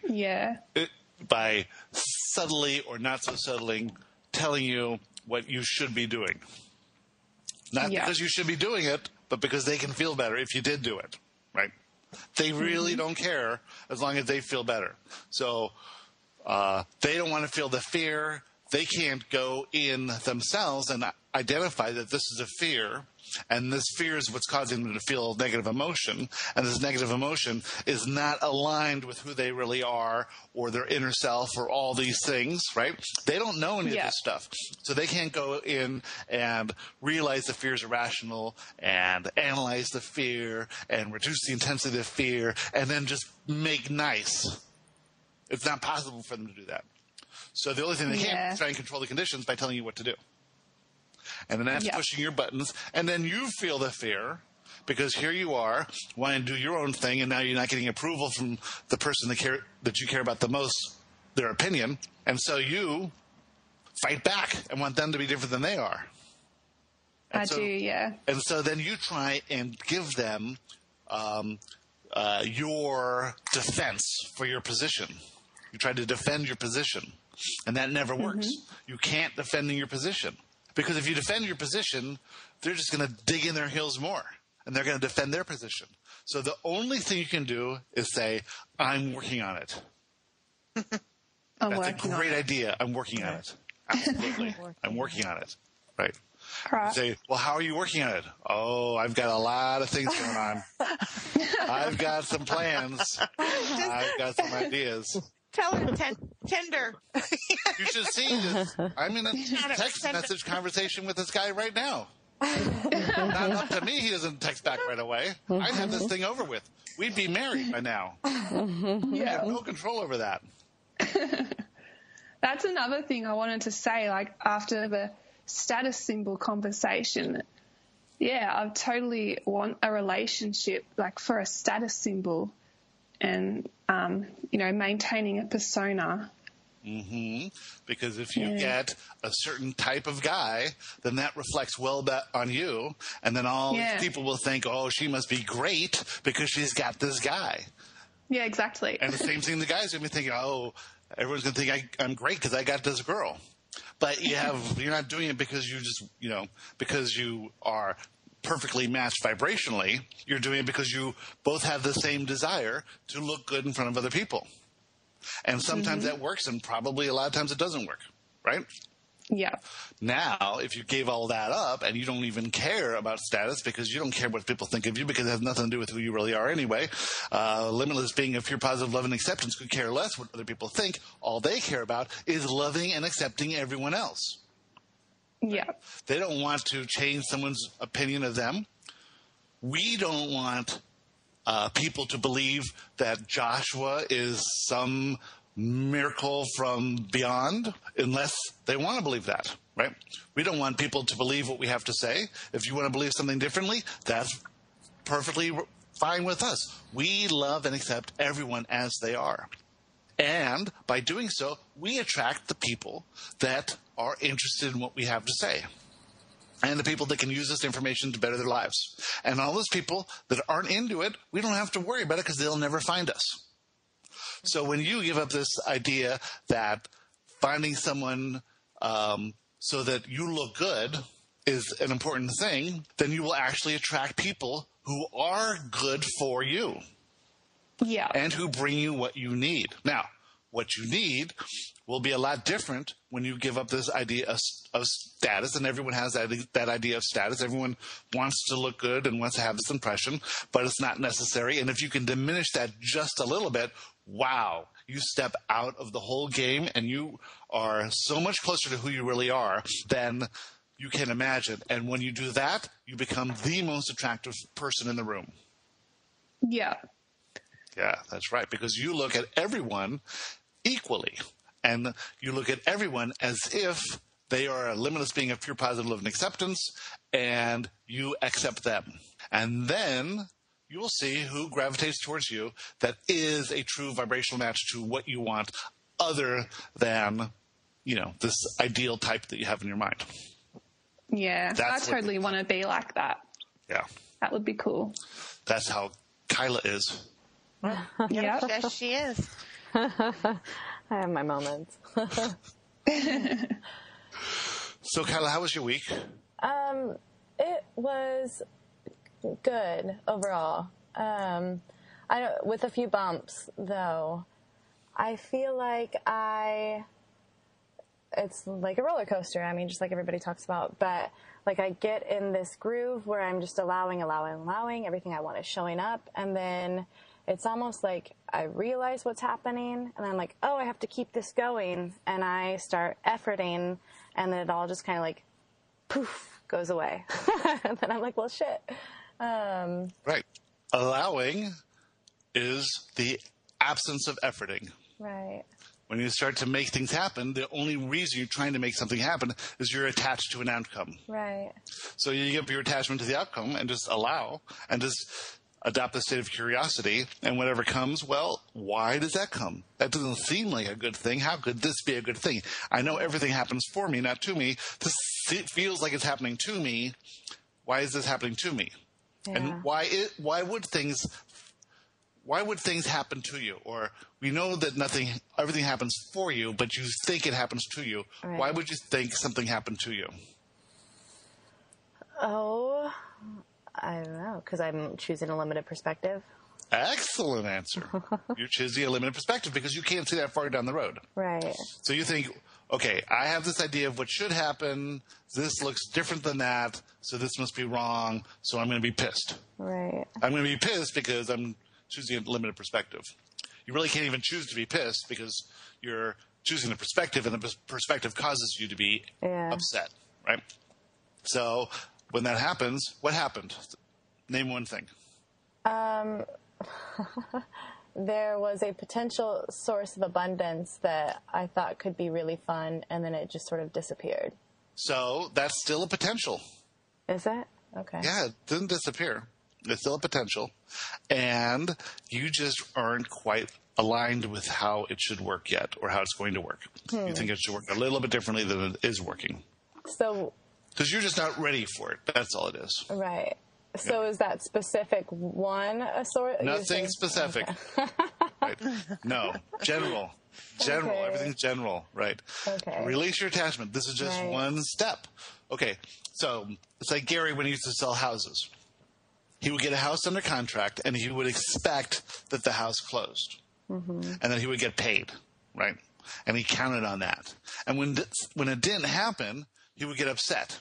subtly or not so subtly telling you what you should be doing. Not because you should be doing it, but because they can feel better if you did do it, right? They really don't care as long as they feel better. So they don't want to feel the fear. They can't go in themselves and identify that this is a fear, and this fear is what's causing them to feel negative emotion, and this negative emotion is not aligned with who they really are or their inner self or all these things, right? They don't know any of this stuff. So they can't go in and realize the fear is irrational and analyze the fear and reduce the intensity of fear and then just make nice. It's not possible for them to do that. So the only thing they can is try and control the conditions by telling you what to do. And then that's pushing your buttons. And then you feel the fear because here you are wanting to do your own thing, and now you're not getting approval from the person that you care about the most, their opinion. And so you fight back and want them to be different than they are. And I do, yeah. And so then you try and give them your defense for your position. You try to defend your position. And that never works. You can't defend your position. Because if you defend your position, they're just going to dig in their heels more. And they're going to defend their position. So the only thing you can do is say, I'm working on it. That's a great idea. I'm working on it. Absolutely. I'm working on it. Right. Right. Say, well, how are you working on it? Oh, I've got a lot of things going on. I've got some plans. I've got some ideas. Tell her tender. You should see this. I'm in a text message conversation with this guy right now. Not up to me, he doesn't text back right away. I'd have this thing over with. We'd be married by now. You have no control over that. That's another thing I wanted to say, like after the status symbol conversation. Yeah, I totally want a relationship like for a status symbol and, maintaining a persona Mm-hmm. Because if you get a certain type of guy, then that reflects well on you. And then all these people will think, oh, she must be great because she's got this guy. Yeah, exactly. And the same thing, the guys are going to be thinking, oh, everyone's going to think I'm great because I got this girl. But you're not doing it because you just, because you are perfectly matched vibrationally. You're doing it because you both have the same desire to look good in front of other people. And sometimes that works, and probably a lot of times it doesn't work, right? Yeah. Now, if you gave all that up and you don't even care about status because you don't care what people think of you because it has nothing to do with who you really are anyway, Limitless being of pure positive love and acceptance could care less what other people think. All they care about is loving and accepting everyone else. Yeah. They don't want to change someone's opinion of them. We don't want people to believe that Joshua is some miracle from beyond unless they want to believe that, right? We don't want people to believe what we have to say. If you want to believe something differently, that's perfectly fine with us. We love and accept everyone as they are. And by doing so, we attract the people that are interested in what we have to say. And the people that can use this information to better their lives. And all those people that aren't into it, we don't have to worry about it because they'll never find us. So when you give up this idea that finding someone so that you look good is an important thing, then you will actually attract people who are good for you. Yeah. And who bring you what you need. Now, what you need will be a lot different when you give up this idea of status, and everyone has that idea of status. Everyone wants to look good and wants to have this impression, but it's not necessary. And if you can diminish that just a little bit, wow, you step out of the whole game and you are so much closer to who you really are than you can imagine. And when you do that, you become the most attractive person in the room. Yeah. Yeah, that's right, because you look at everyone equally, and you look at everyone as if they are a limitless being of pure positive love and acceptance, and you accept them. And then you will see who gravitates towards you that is a true vibrational match to what you want, other than, this ideal type that you have in your mind. Yeah, I totally want to be like that. Yeah. That would be cool. That's how Kyla is. Yeah, yes, she is. I have my moments. So, Kyla, how was your week? It was good overall. With a few bumps, though. I feel like it's like a roller coaster. I mean, just like everybody talks about, but like I get in this groove where I'm just allowing, everything I want is showing up, and then it's almost like I realize what's happening, and I'm like, oh, I have to keep this going, and I start efforting, and then it all just kind of like, poof, goes away. And then I'm like, well, shit. Right. Allowing is the absence of efforting. Right. When you start to make things happen, the only reason you're trying to make something happen is you're attached to an outcome. Right. So you give up your attachment to the outcome and just allow and just adopt the state of curiosity, and whatever comes, well, why does that come? That doesn't seem like a good thing. How could this be a good thing? I know everything happens for me, not to me. This feels like it's happening to me. Why is this happening to me? Yeah. And why would things happen to you? Or we know that everything happens for you, but you think it happens to you. Right. Why would you think something happened to you? Oh, I don't know, because I'm choosing a limited perspective. Excellent answer. You're choosing a limited perspective because you can't see that far down the road. Right. So you think, okay, I have this idea of what should happen. This looks different than that, so this must be wrong, so I'm going to be pissed. Right. I'm going to be pissed because I'm choosing a limited perspective. You really can't even choose to be pissed because you're choosing the perspective, and the perspective causes you to be upset, right? So when that happens, what happened? Name one thing. There was a potential source of abundance that I thought could be really fun, and then it just sort of disappeared. So that's still a potential. Is it? Okay. Yeah, it didn't disappear. It's still a potential. And you just aren't quite aligned with how it should work yet, or how it's going to work. You think it should work a little bit differently than it is working. So, because you're just not ready for it. That's all it is. Right. So is that specific one a sort? Nothing specific. Okay. Right. No. General. Okay. Everything's general. Right. Okay. Release your attachment. This is just one step. Okay. So it's like Gary when he used to sell houses. He would get a house under contract, and he would expect that the house closed. And then he would get paid, right? And he counted on that. And when it didn't happen, he would get upset.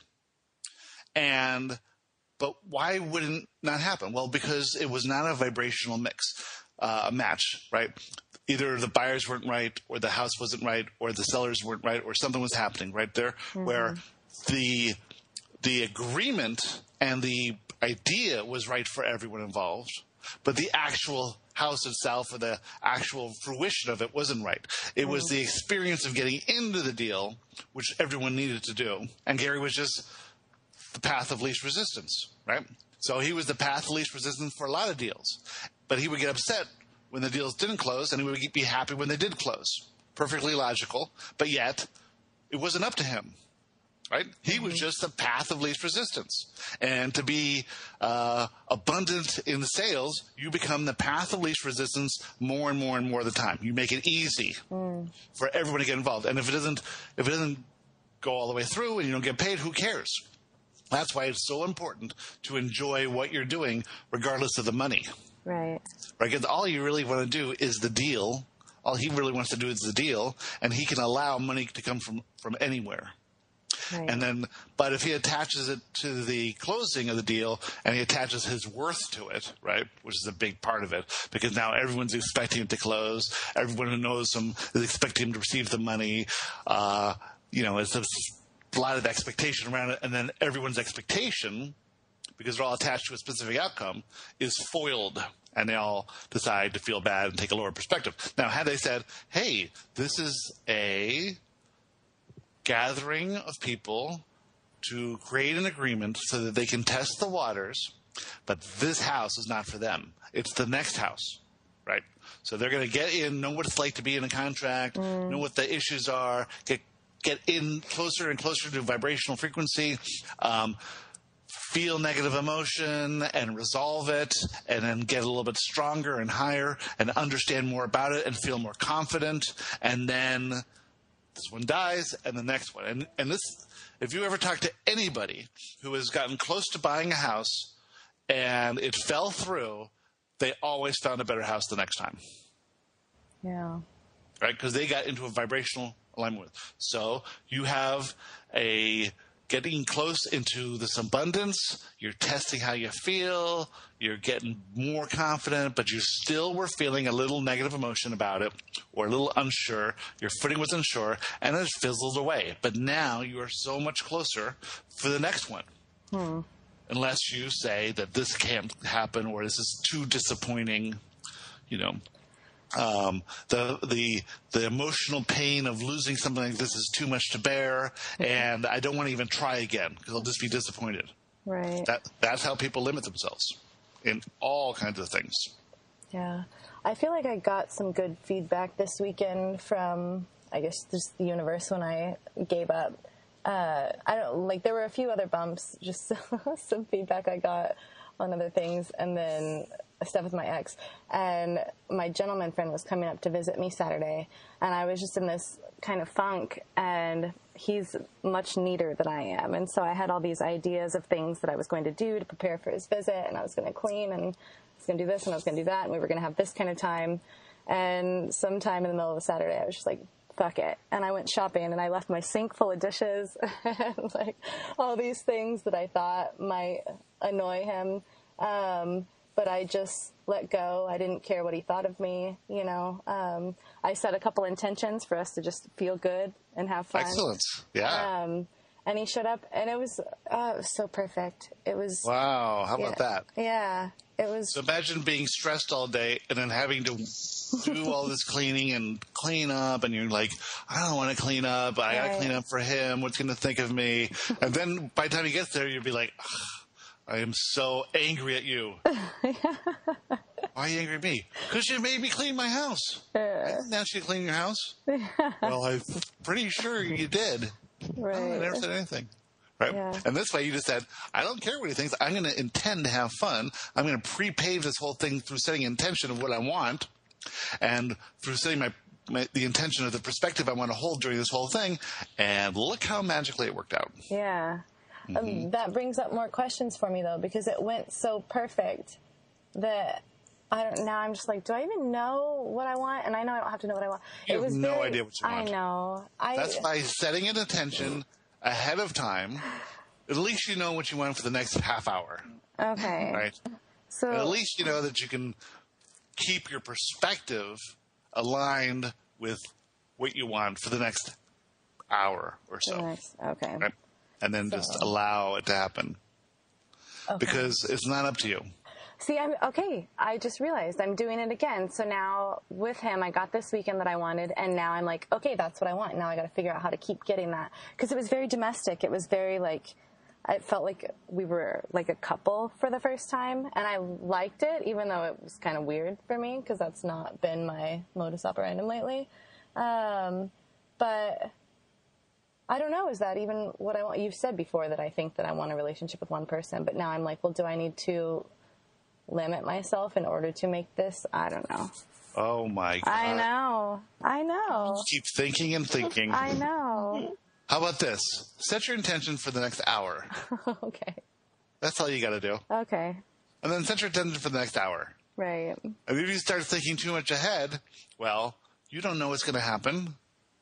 But why wouldn't not happen? Well, because it was not a vibrational match, right? Either the buyers weren't right, or the house wasn't right, or the sellers weren't right, or something was happening right there, where the agreement and the idea was right for everyone involved, but the actual house itself or the actual fruition of it wasn't right. It was the experience of getting into the deal, which everyone needed to do. And Gary was just the path of least resistance, right? So he was the path of least resistance for a lot of deals. But he would get upset when the deals didn't close, and he would be happy when they did close. Perfectly logical, but yet it wasn't up to him. Right? He was just the path of least resistance. And to be abundant in the sales, you become the path of least resistance more and more and more of the time. You make it easy for everyone to get involved. And if it doesn't go all the way through and you don't get paid, who cares? That's why it's so important to enjoy what you're doing regardless of the money. Right. Right? Because all you really want to do is the deal. All he really wants to do is the deal, and he can allow money to come from anywhere. Right. And then, but if he attaches it to the closing of the deal and he attaches his worth to it, right, which is a big part of it, because now everyone's expecting him to close. Everyone who knows him is expecting him to receive the money. It's a lot of expectation around it. And then everyone's expectation, because they're all attached to a specific outcome, is foiled. And they all decide to feel bad and take a lower perspective. Now, had they said, hey, this is a gathering of people to create an agreement so that they can test the waters, but this house is not for them. It's the next house, right? So they're going to get in, know what it's like to be in a contract, know what the issues are, get in closer and closer to vibrational frequency, feel negative emotion and resolve it, and then get a little bit stronger and higher and understand more about it and feel more confident, and then this one dies, and the next one. And this, if you ever talk to anybody who has gotten close to buying a house and it fell through, they always found a better house the next time. Yeah. Right? Because they got into a vibrational alignment with it. So you have getting close into this abundance, you're testing how you feel, you're getting more confident, but you still were feeling a little negative emotion about it, or a little unsure, your footing was unsure, and it fizzled away. But now you are so much closer for the next one. Unless you say that this can't happen, or this is too disappointing, the emotional pain of losing something like this is too much to bear, and I don't want to even try again because I'll just be disappointed. Right. That's how people limit themselves in all kinds of things. Yeah. I feel like I got some good feedback this weekend from, I guess, just the universe when I gave up. There were a few other bumps, just some feedback I got on other things, and then stuff with my ex. And my gentleman friend was coming up to visit me Saturday, and I was just in this kind of funk, and he's much neater than I am. And so I had all these ideas of things that I was going to do to prepare for his visit, and I was going to clean, and I was going to do this, and I was going to do that, and we were going to have this kind of time. And sometime in the middle of a Saturday, I was just like, fuck it. And I went shopping, and I left my sink full of dishes and like all these things that I thought might annoy him. But I just let go. I didn't care what he thought of me, I set a couple intentions for us to just feel good and have fun. Excellent. Yeah. And he showed up, and it was so perfect. It was. Wow. How about that? Yeah. It was. So imagine being stressed all day and then having to do all this cleaning and clean up, and you're like, I don't want to clean up. I got to clean up for him. What's going to think of me? And then by the time he gets there, you'll be like, I am so angry at you. Why Why are you angry at me? Because you made me clean my house. I didn't ask you to clean your house. Well, I'm pretty sure you did. Right. Oh, I never said anything. Right? Yeah. And this way you just said, I don't care what he thinks. I'm going to intend to have fun. I'm going to pre-pave this whole thing through setting intention of what I want and through setting the intention of the perspective I want to hold during this whole thing. And look how magically it worked out. Yeah. That brings up more questions for me, though, because it went so perfect that now I'm just like, do I even know what I want? And I know I don't have to know what I want. You have no idea what you want. I know. That's by setting an intention ahead of time. At least you know what you want for the next half hour. Okay. Right? So and at least you know that you can keep your perspective aligned with what you want for the next hour or so. Okay. Right? And then just allow it to happen. Okay. Because it's not up to you. See, I just realized I'm doing it again. So now with him, I got this weekend that I wanted, and now I'm like, okay, that's what I want. Now I got to figure out how to keep getting that. Because it was very domestic. It was very it felt like we were like a couple for the first time, and I liked it, even though it was kind of weird for me, because that's not been my modus operandi lately. But I don't know, is that even what I want? You've said before that I think that I want a relationship with one person, but now I'm like, well, do I need to limit myself in order to make this? I don't know. Oh my God. I know. Keep thinking and thinking. I know. How about this? Set your intention for the next hour. Okay. That's all you got to do. Okay. And then set your intention for the next hour. Right. And if you start thinking too much ahead, well, you don't know what's going to happen.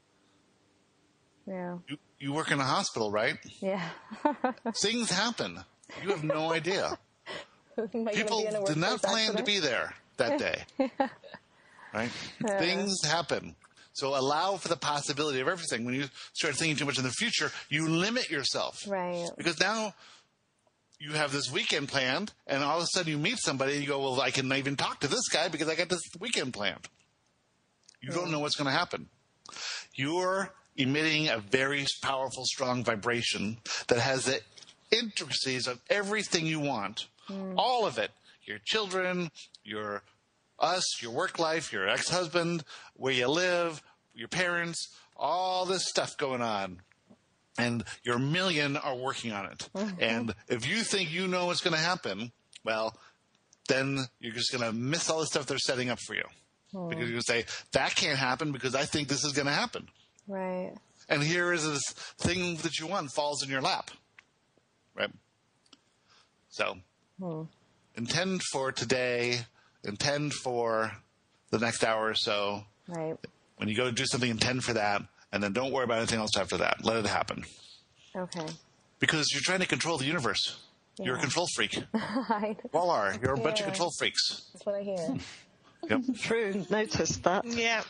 Yeah. You work in a hospital, right? Yeah. Things happen. You have no idea. People did not plan to be there that day. Right? Things happen. So allow for the possibility of everything. When you start thinking too much in the future, you limit yourself. Right. Because now you have this weekend planned, and all of a sudden you meet somebody, and you go, well, I can even talk to this guy because I got this weekend planned. You don't know what's going to happen. You're emitting a very powerful, strong vibration that has the intricacies of everything you want. All of it. Your children, your work life, your ex-husband, where you live, your parents, all this stuff going on. And your million are working on it. And if you think you know what's going to happen, well, then you're just going to miss all the stuff they're setting up for you. Because you're going to say, that can't happen because I think this is going to happen. Right. And here is this thing that you want falls in your lap. Right? So, intend for today, intend for the next hour or so. Right. When you go to do something, intend for that, and then don't worry about anything else after that. Let it happen. Okay. Because you're trying to control the universe. Yeah. You're a control freak. All are. You're a bunch of control freaks. That's what I hear. Yep. True. Noticed that. Yeah.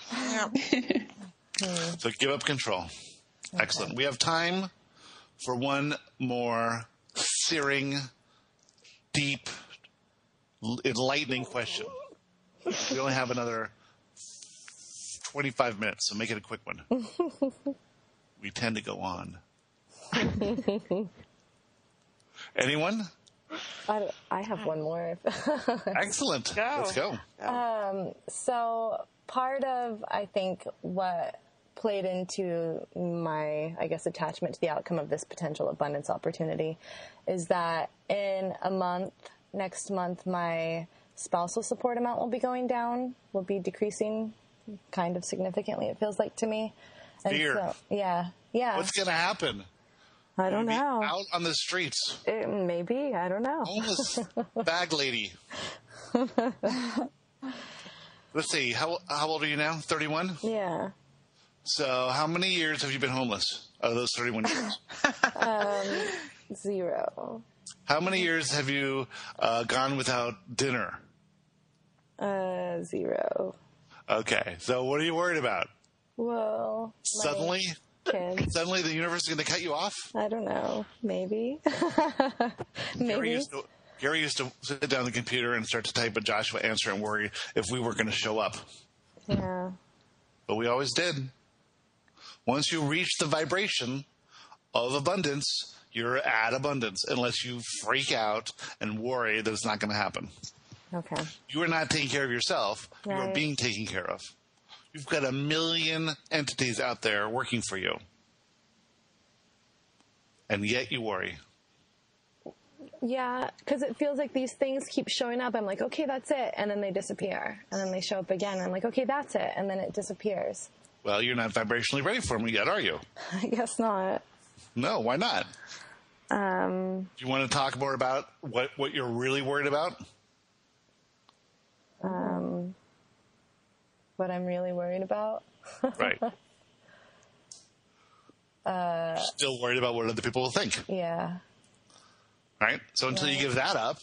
So give up control. Okay. Excellent. We have time for one more searing, deep, enlightening question. We only have another 25 minutes, so make it a quick one. We tend to go on. Anyone? I have one more. Excellent. Let's go. So part of, I think, what played into my, I guess, attachment to the outcome of this potential abundance opportunity is that in a month, next month, my spousal support amount will be going down, will be decreasing kind of significantly, it feels like to me. And Fear. So, yeah. What's going to happen? I don't know. Out on the streets. Maybe. I don't know. Homeless bag lady. Let's see. How old are you now? 31? Yeah. So how many years have you been homeless out of those 31 years? 0. How many years have you gone without dinner? 0. Okay. So what are you worried about? Well, Suddenly the universe is going to cut you off? I don't know. Maybe. Maybe. Gary used to sit down at the computer and start to type a Joshua answer and worry if we were going to show up. Yeah. But we always did. Once you reach the vibration of abundance, you're at abundance unless you freak out and worry that it's not going to happen. Okay. You are not taking care of yourself. Right. You are being taken care of. You've got a million entities out there working for you. And yet you worry. Yeah, because it feels like these things keep showing up. I'm like, okay, that's it. And then they disappear. And then they show up again. I'm like, okay, that's it. And then it disappears. Well, you're not vibrationally ready for them yet, are you? I guess not. No, why not? Do you want to talk more about what you're really worried about? What I'm really worried about? Right. Still worried about what other people will think. Yeah. Right? So until you give that up,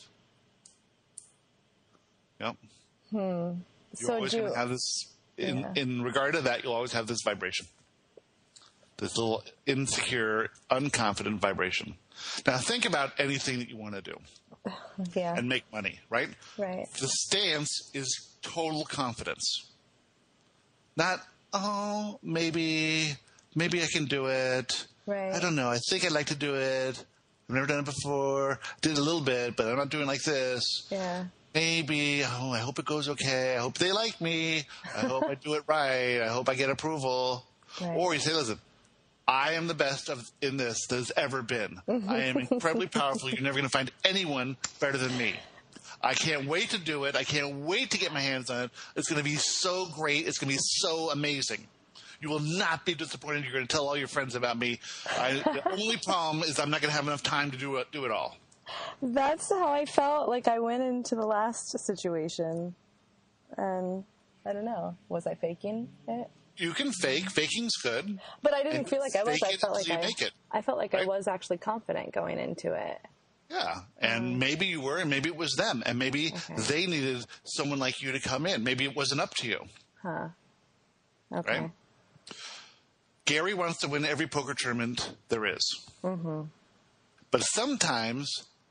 yep. You're always going to have this, in regard to that, you'll always have this vibration. This little insecure, unconfident vibration. Now think about anything that you want to do. Yeah. And make money, right? Right. The stance is total confidence. Not, oh, maybe I can do it. Right. I don't know. I think I'd like to do it. I've never done it before. Did a little bit, but I'm not doing like this. Yeah. Maybe, I hope it goes okay. I hope they like me. I hope I do it right. I hope I get approval. Right. Or you say, listen, I am the best in this there's ever been. I am incredibly powerful. You're never going to find anyone better than me. I can't wait to do it. I can't wait to get my hands on it. It's going to be so great. It's going to be so amazing. You will not be disappointed. You're going to tell all your friends about me. The only problem is I'm not going to have enough time to do it all. That's how I felt like I went into the last situation. And I don't know. Was I faking it? You can fake. Faking's good. But I didn't feel like I was. I felt like right? I was actually confident going into it. Yeah, and maybe you were, and maybe it was them, and maybe they needed someone like you to come in. Maybe it wasn't up to you. Huh. Okay. Right? Gary wants to win every poker tournament there is. Mm-hmm. But sometimes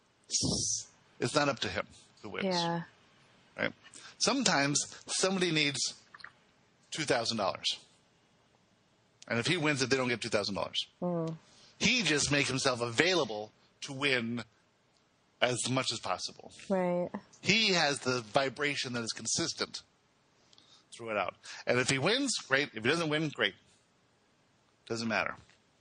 it's not up to him who wins. Yeah. Right? Sometimes somebody needs $2,000. And if he wins it, they don't get $2,000. He just makes himself available to win as much as possible. Right. He has the vibration that is consistent throughout. And if he wins, great. If he doesn't win, great. Doesn't matter.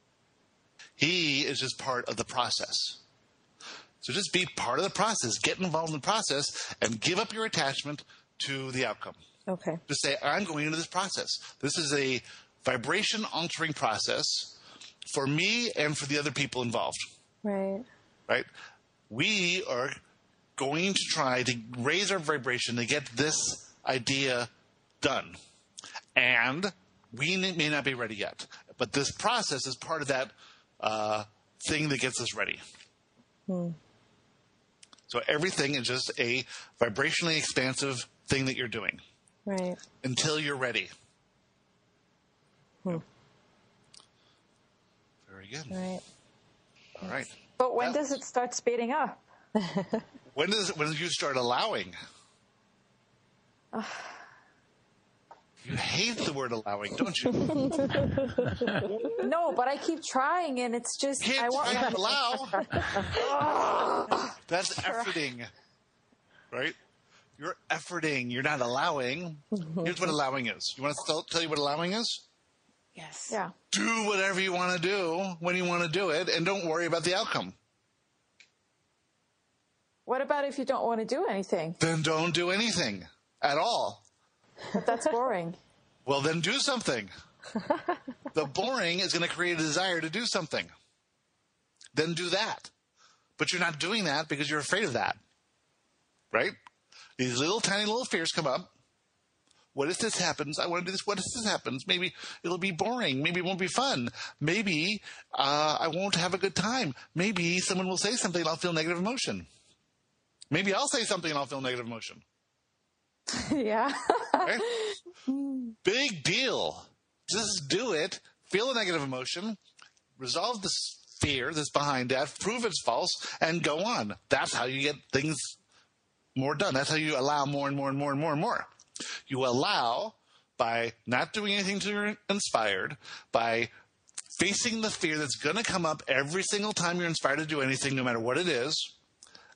He is just part of the process. So just be part of the process. Get involved in the process and give up your attachment to the outcome. Okay. Just say, I'm going into this process. This is a vibration-altering process for me and for the other people involved. Right. Right? We are going to try to raise our vibration to get this idea done. And we may not be ready yet. But this process is part of that thing that gets us ready. So everything is just a vibrationally expansive thing that you're doing. Right. Until you're ready. Very good. Right. All right. But when does it start speeding up? When do you start allowing? You hate the word allowing, don't you? No, but I keep trying, and it's just I want to allow. That's efforting, right? You're efforting. You're not allowing. Here's what allowing is. You want to tell you what allowing is? Yes. Yeah. Do whatever you want to do when you want to do it, and don't worry about the outcome. What about if you don't want to do anything? Then don't do anything at all. But that's boring. Well, then do something. The boring is going to create a desire to do something. Then do that. But you're not doing that because you're afraid of that. Right? These tiny little fears come up. What if this happens? I want to do this. What if this happens? Maybe it'll be boring. Maybe it won't be fun. Maybe I won't have a good time. Maybe someone will say something and I'll feel negative emotion. Maybe I'll say something and I'll feel negative emotion. Yeah. Right? Big deal. Just do it. Feel a negative emotion. Resolve the fear that's behind that. Prove it's false and go on. That's how you get things more done. That's how you allow more and more and more and more and more. You allow by not doing anything till you're inspired, by facing the fear that's going to come up every single time you're inspired to do anything, no matter what it is.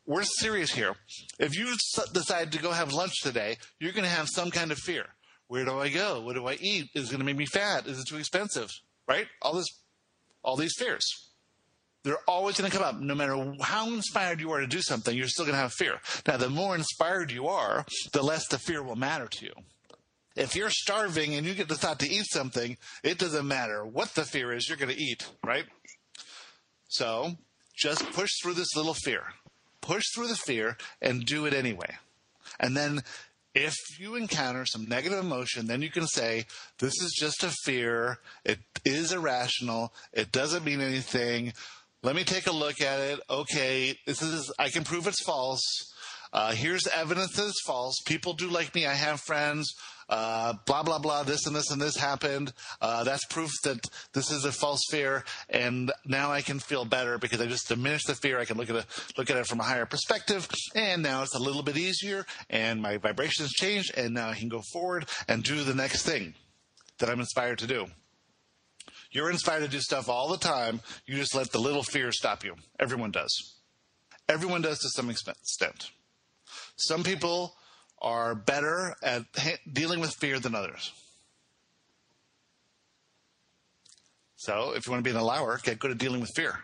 we're serious here. If you decide to go have lunch today, you're going to have some kind of fear. Where do I go? What do I eat? Is it going to make me fat? Is it too expensive? Right? All these fears. They're always going to come up. No matter how inspired you are to do something, you're still going to have fear. Now, the more inspired you are, the less the fear will matter to you. If you're starving and you get the thought to eat something, it doesn't matter what the fear is, you're going to eat, right? So just push through this little fear. Push through the fear and do it anyway. And then if you encounter some negative emotion, then you can say, this is just a fear. It is irrational. It doesn't mean anything. Let me take a look at it. Okay, I can prove it's false. Here's evidence that it's false. People do like me. I have friends. Blah, blah, blah. This and this and this happened. That's proof that this is a false fear. And now I can feel better because I just diminished the fear. I can look at it from a higher perspective. And now it's a little bit easier. And my vibrations changed. And now I can go forward and do the next thing that I'm inspired to do. You're inspired to do stuff all the time. You just let the little fear stop you. Everyone does. Everyone does to some extent. Some people are better at dealing with fear than others. So if you want to be an allower, get good at dealing with fear.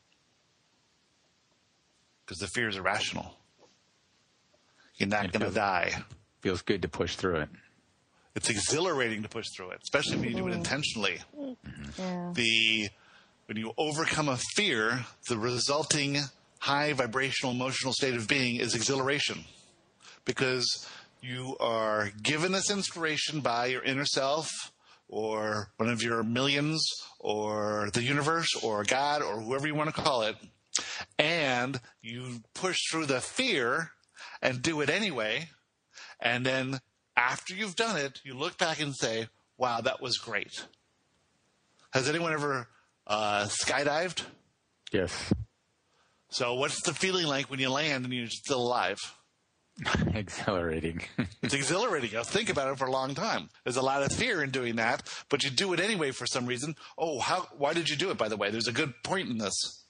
Because the fear is irrational. You're not going to die. Feels good to push through it. It's exhilarating to push through it, especially when you do it intentionally. Yeah. When you overcome a fear, the resulting high vibrational emotional state of being is exhilaration. Because you are given this inspiration by your inner self or one of your millions or the universe or God or whoever you want to call it, and you push through the fear and do it anyway, and then after you've done it, you look back and say, wow, that was great. Has anyone ever skydived? Yes. So what's the feeling like when you land and you're still alive? Exhilarating. It's exhilarating. I'll think about it for a long time. There's a lot of fear in doing that, but you do it anyway for some reason. Oh, why did you do it, by the way? There's a good point in this.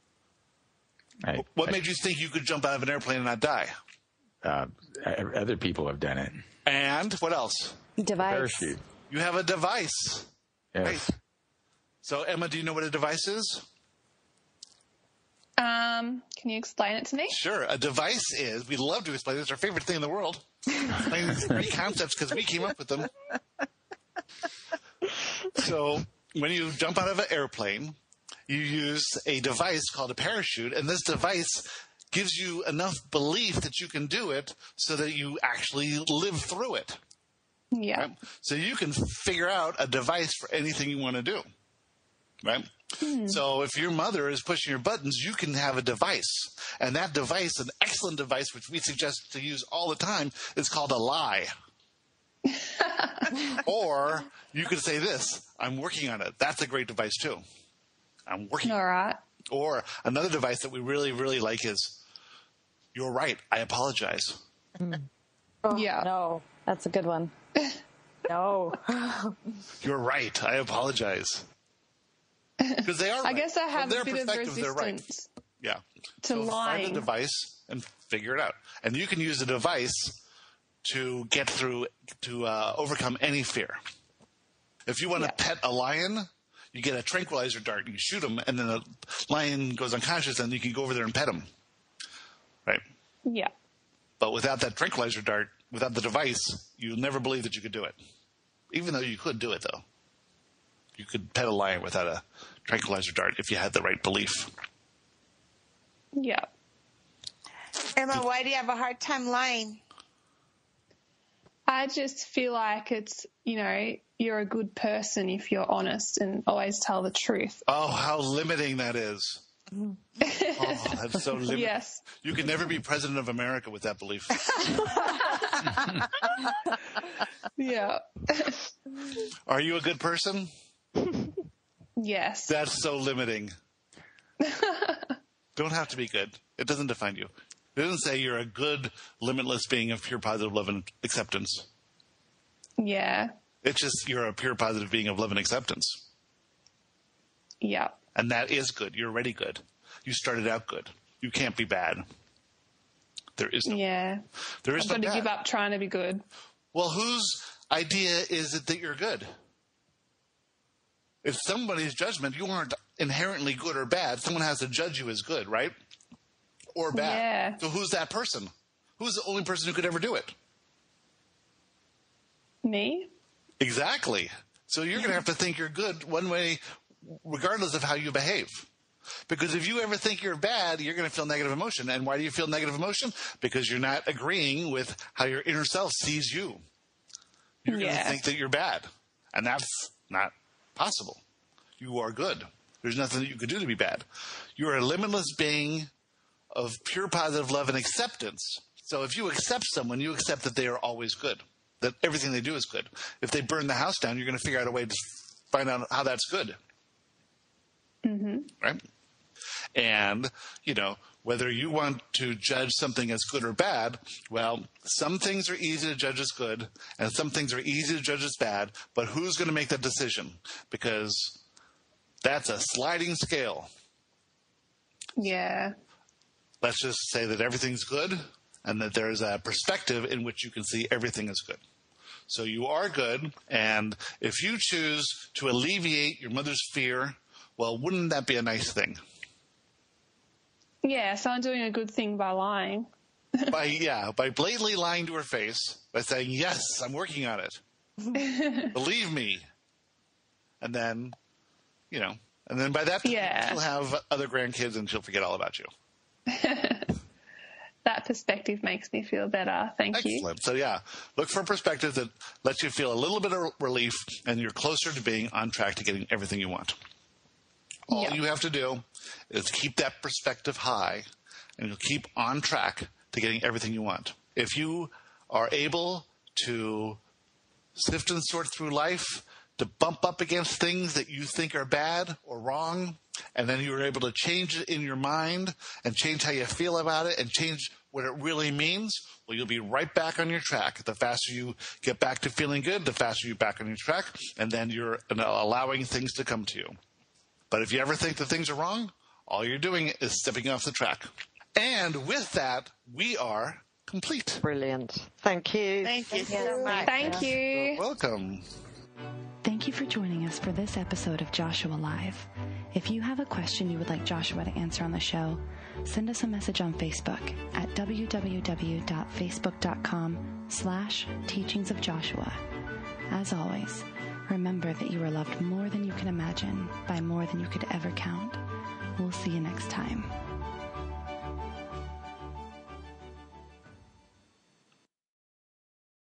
What made you think you could jump out of an airplane and not die? Other people have done it. And what else? Device. Parachute. You have a device. Yes. Right? So, Emma, do you know what a device is? Can you explain it to me? Sure. A device is, we love to explain it. It's our favorite thing in the world. Explain these great concepts because we came up with them. So when you jump out of an airplane, you use a device called a parachute, and this device gives you enough belief that you can do it so that you actually live through it. Yeah. Right? So you can figure out a device for anything you want to do. Right? So if your mother is pushing your buttons, you can have a device. And that device, an excellent device, which we suggest to use all the time, is called a lie. Or you could say this, I'm working on it. That's a great device too. I'm working. All right. Or another device that we really, really like is, you're right, I apologize. Oh, Yeah. No. That's a good one. No. You're right, I apologize. Because they are right. I guess I have From their a bit of perspective, they're right. resistance Yeah. to So lying. find a device and figure it out. And you can use a device to get through, to overcome any fear. If you want to pet a lion, you get a tranquilizer dart, you shoot him, and then the lion goes unconscious, and you can go over there and pet him. Right? Yeah. But without that tranquilizer dart, without the device, you'll never believe that you could do it. Even though you could do it, though. You could pet a lion without a tranquilizer dart if you had the right belief. Yeah. Emma, why do you have a hard time lying? I just feel like it's, you're a good person if you're honest and always tell the truth. Oh, how limiting that is. Oh, that's so limiting. Yes. You can never be president of America with that belief. Yeah. Are you a good person? Yes. That's so limiting. Don't have to be good. It doesn't define you. It doesn't say you're a good, limitless being of pure positive love and acceptance. Yeah. It's just you're a pure positive being of love and acceptance. Yeah. And that is good. You're already good. You started out good. You can't be bad. There is no Yeah. There is I've no got to bad. give up trying to be good. Well, whose idea is it that you're good? It's somebody's judgment. You aren't inherently good or bad. Someone has to judge you as good, right? Or bad. Yeah. So who's that person? Who's the only person who could ever do it? Me? Exactly. So you're going to have to think you're good one way, regardless of how you behave. Because if you ever think you're bad, you're going to feel negative emotion. And why do you feel negative emotion? Because you're not agreeing with how your inner self sees you. You're going to think that you're bad. And that's not possible. You are good. There's nothing that you could do to be bad. You're a limitless being of pure positive love and acceptance. So if you accept someone, you accept that they are always good, that everything they do is good. If they burn the house down, you're going to figure out a way to find out how that's good. Mm-hmm. Right? And, whether you want to judge something as good or bad, well, some things are easy to judge as good, and some things are easy to judge as bad, but who's going to make that decision? Because that's a sliding scale. Yeah. Let's just say that everything's good, and that there's a perspective in which you can see everything is good. So you are good, and if you choose to alleviate your mother's fear, well, wouldn't that be a nice thing? Yeah, so I'm doing a good thing by lying. By blatantly lying to her face, by saying, yes, I'm working on it. Believe me. And then, and then by that time, she'll have other grandkids and she'll forget all about you. That perspective makes me feel better. Thank you. Excellent. So look for a perspective that lets you feel a little bit of relief, and you're closer to being on track to getting everything you want. All you have to do is keep that perspective high, and you'll keep on track to getting everything you want. If you are able to sift and sort through life, to bump up against things that you think are bad or wrong, and then you're able to change it in your mind and change how you feel about it and change what it really means, well, you'll be right back on your track. The faster you get back to feeling good, the faster you're back on your track, and then you're allowing things to come to you. But if you ever think that things are wrong, all you're doing is stepping off the track. And with that, we are complete. Brilliant. Thank you. Thank you so much. Thank you. You're welcome. Thank you for joining us for this episode of Joshua Live. If you have a question you would like Joshua to answer on the show, send us a message on Facebook at www.facebook.com/teachingsofjoshua. As always, remember that you are loved more than you can imagine by more than you could ever count. We'll see you next time.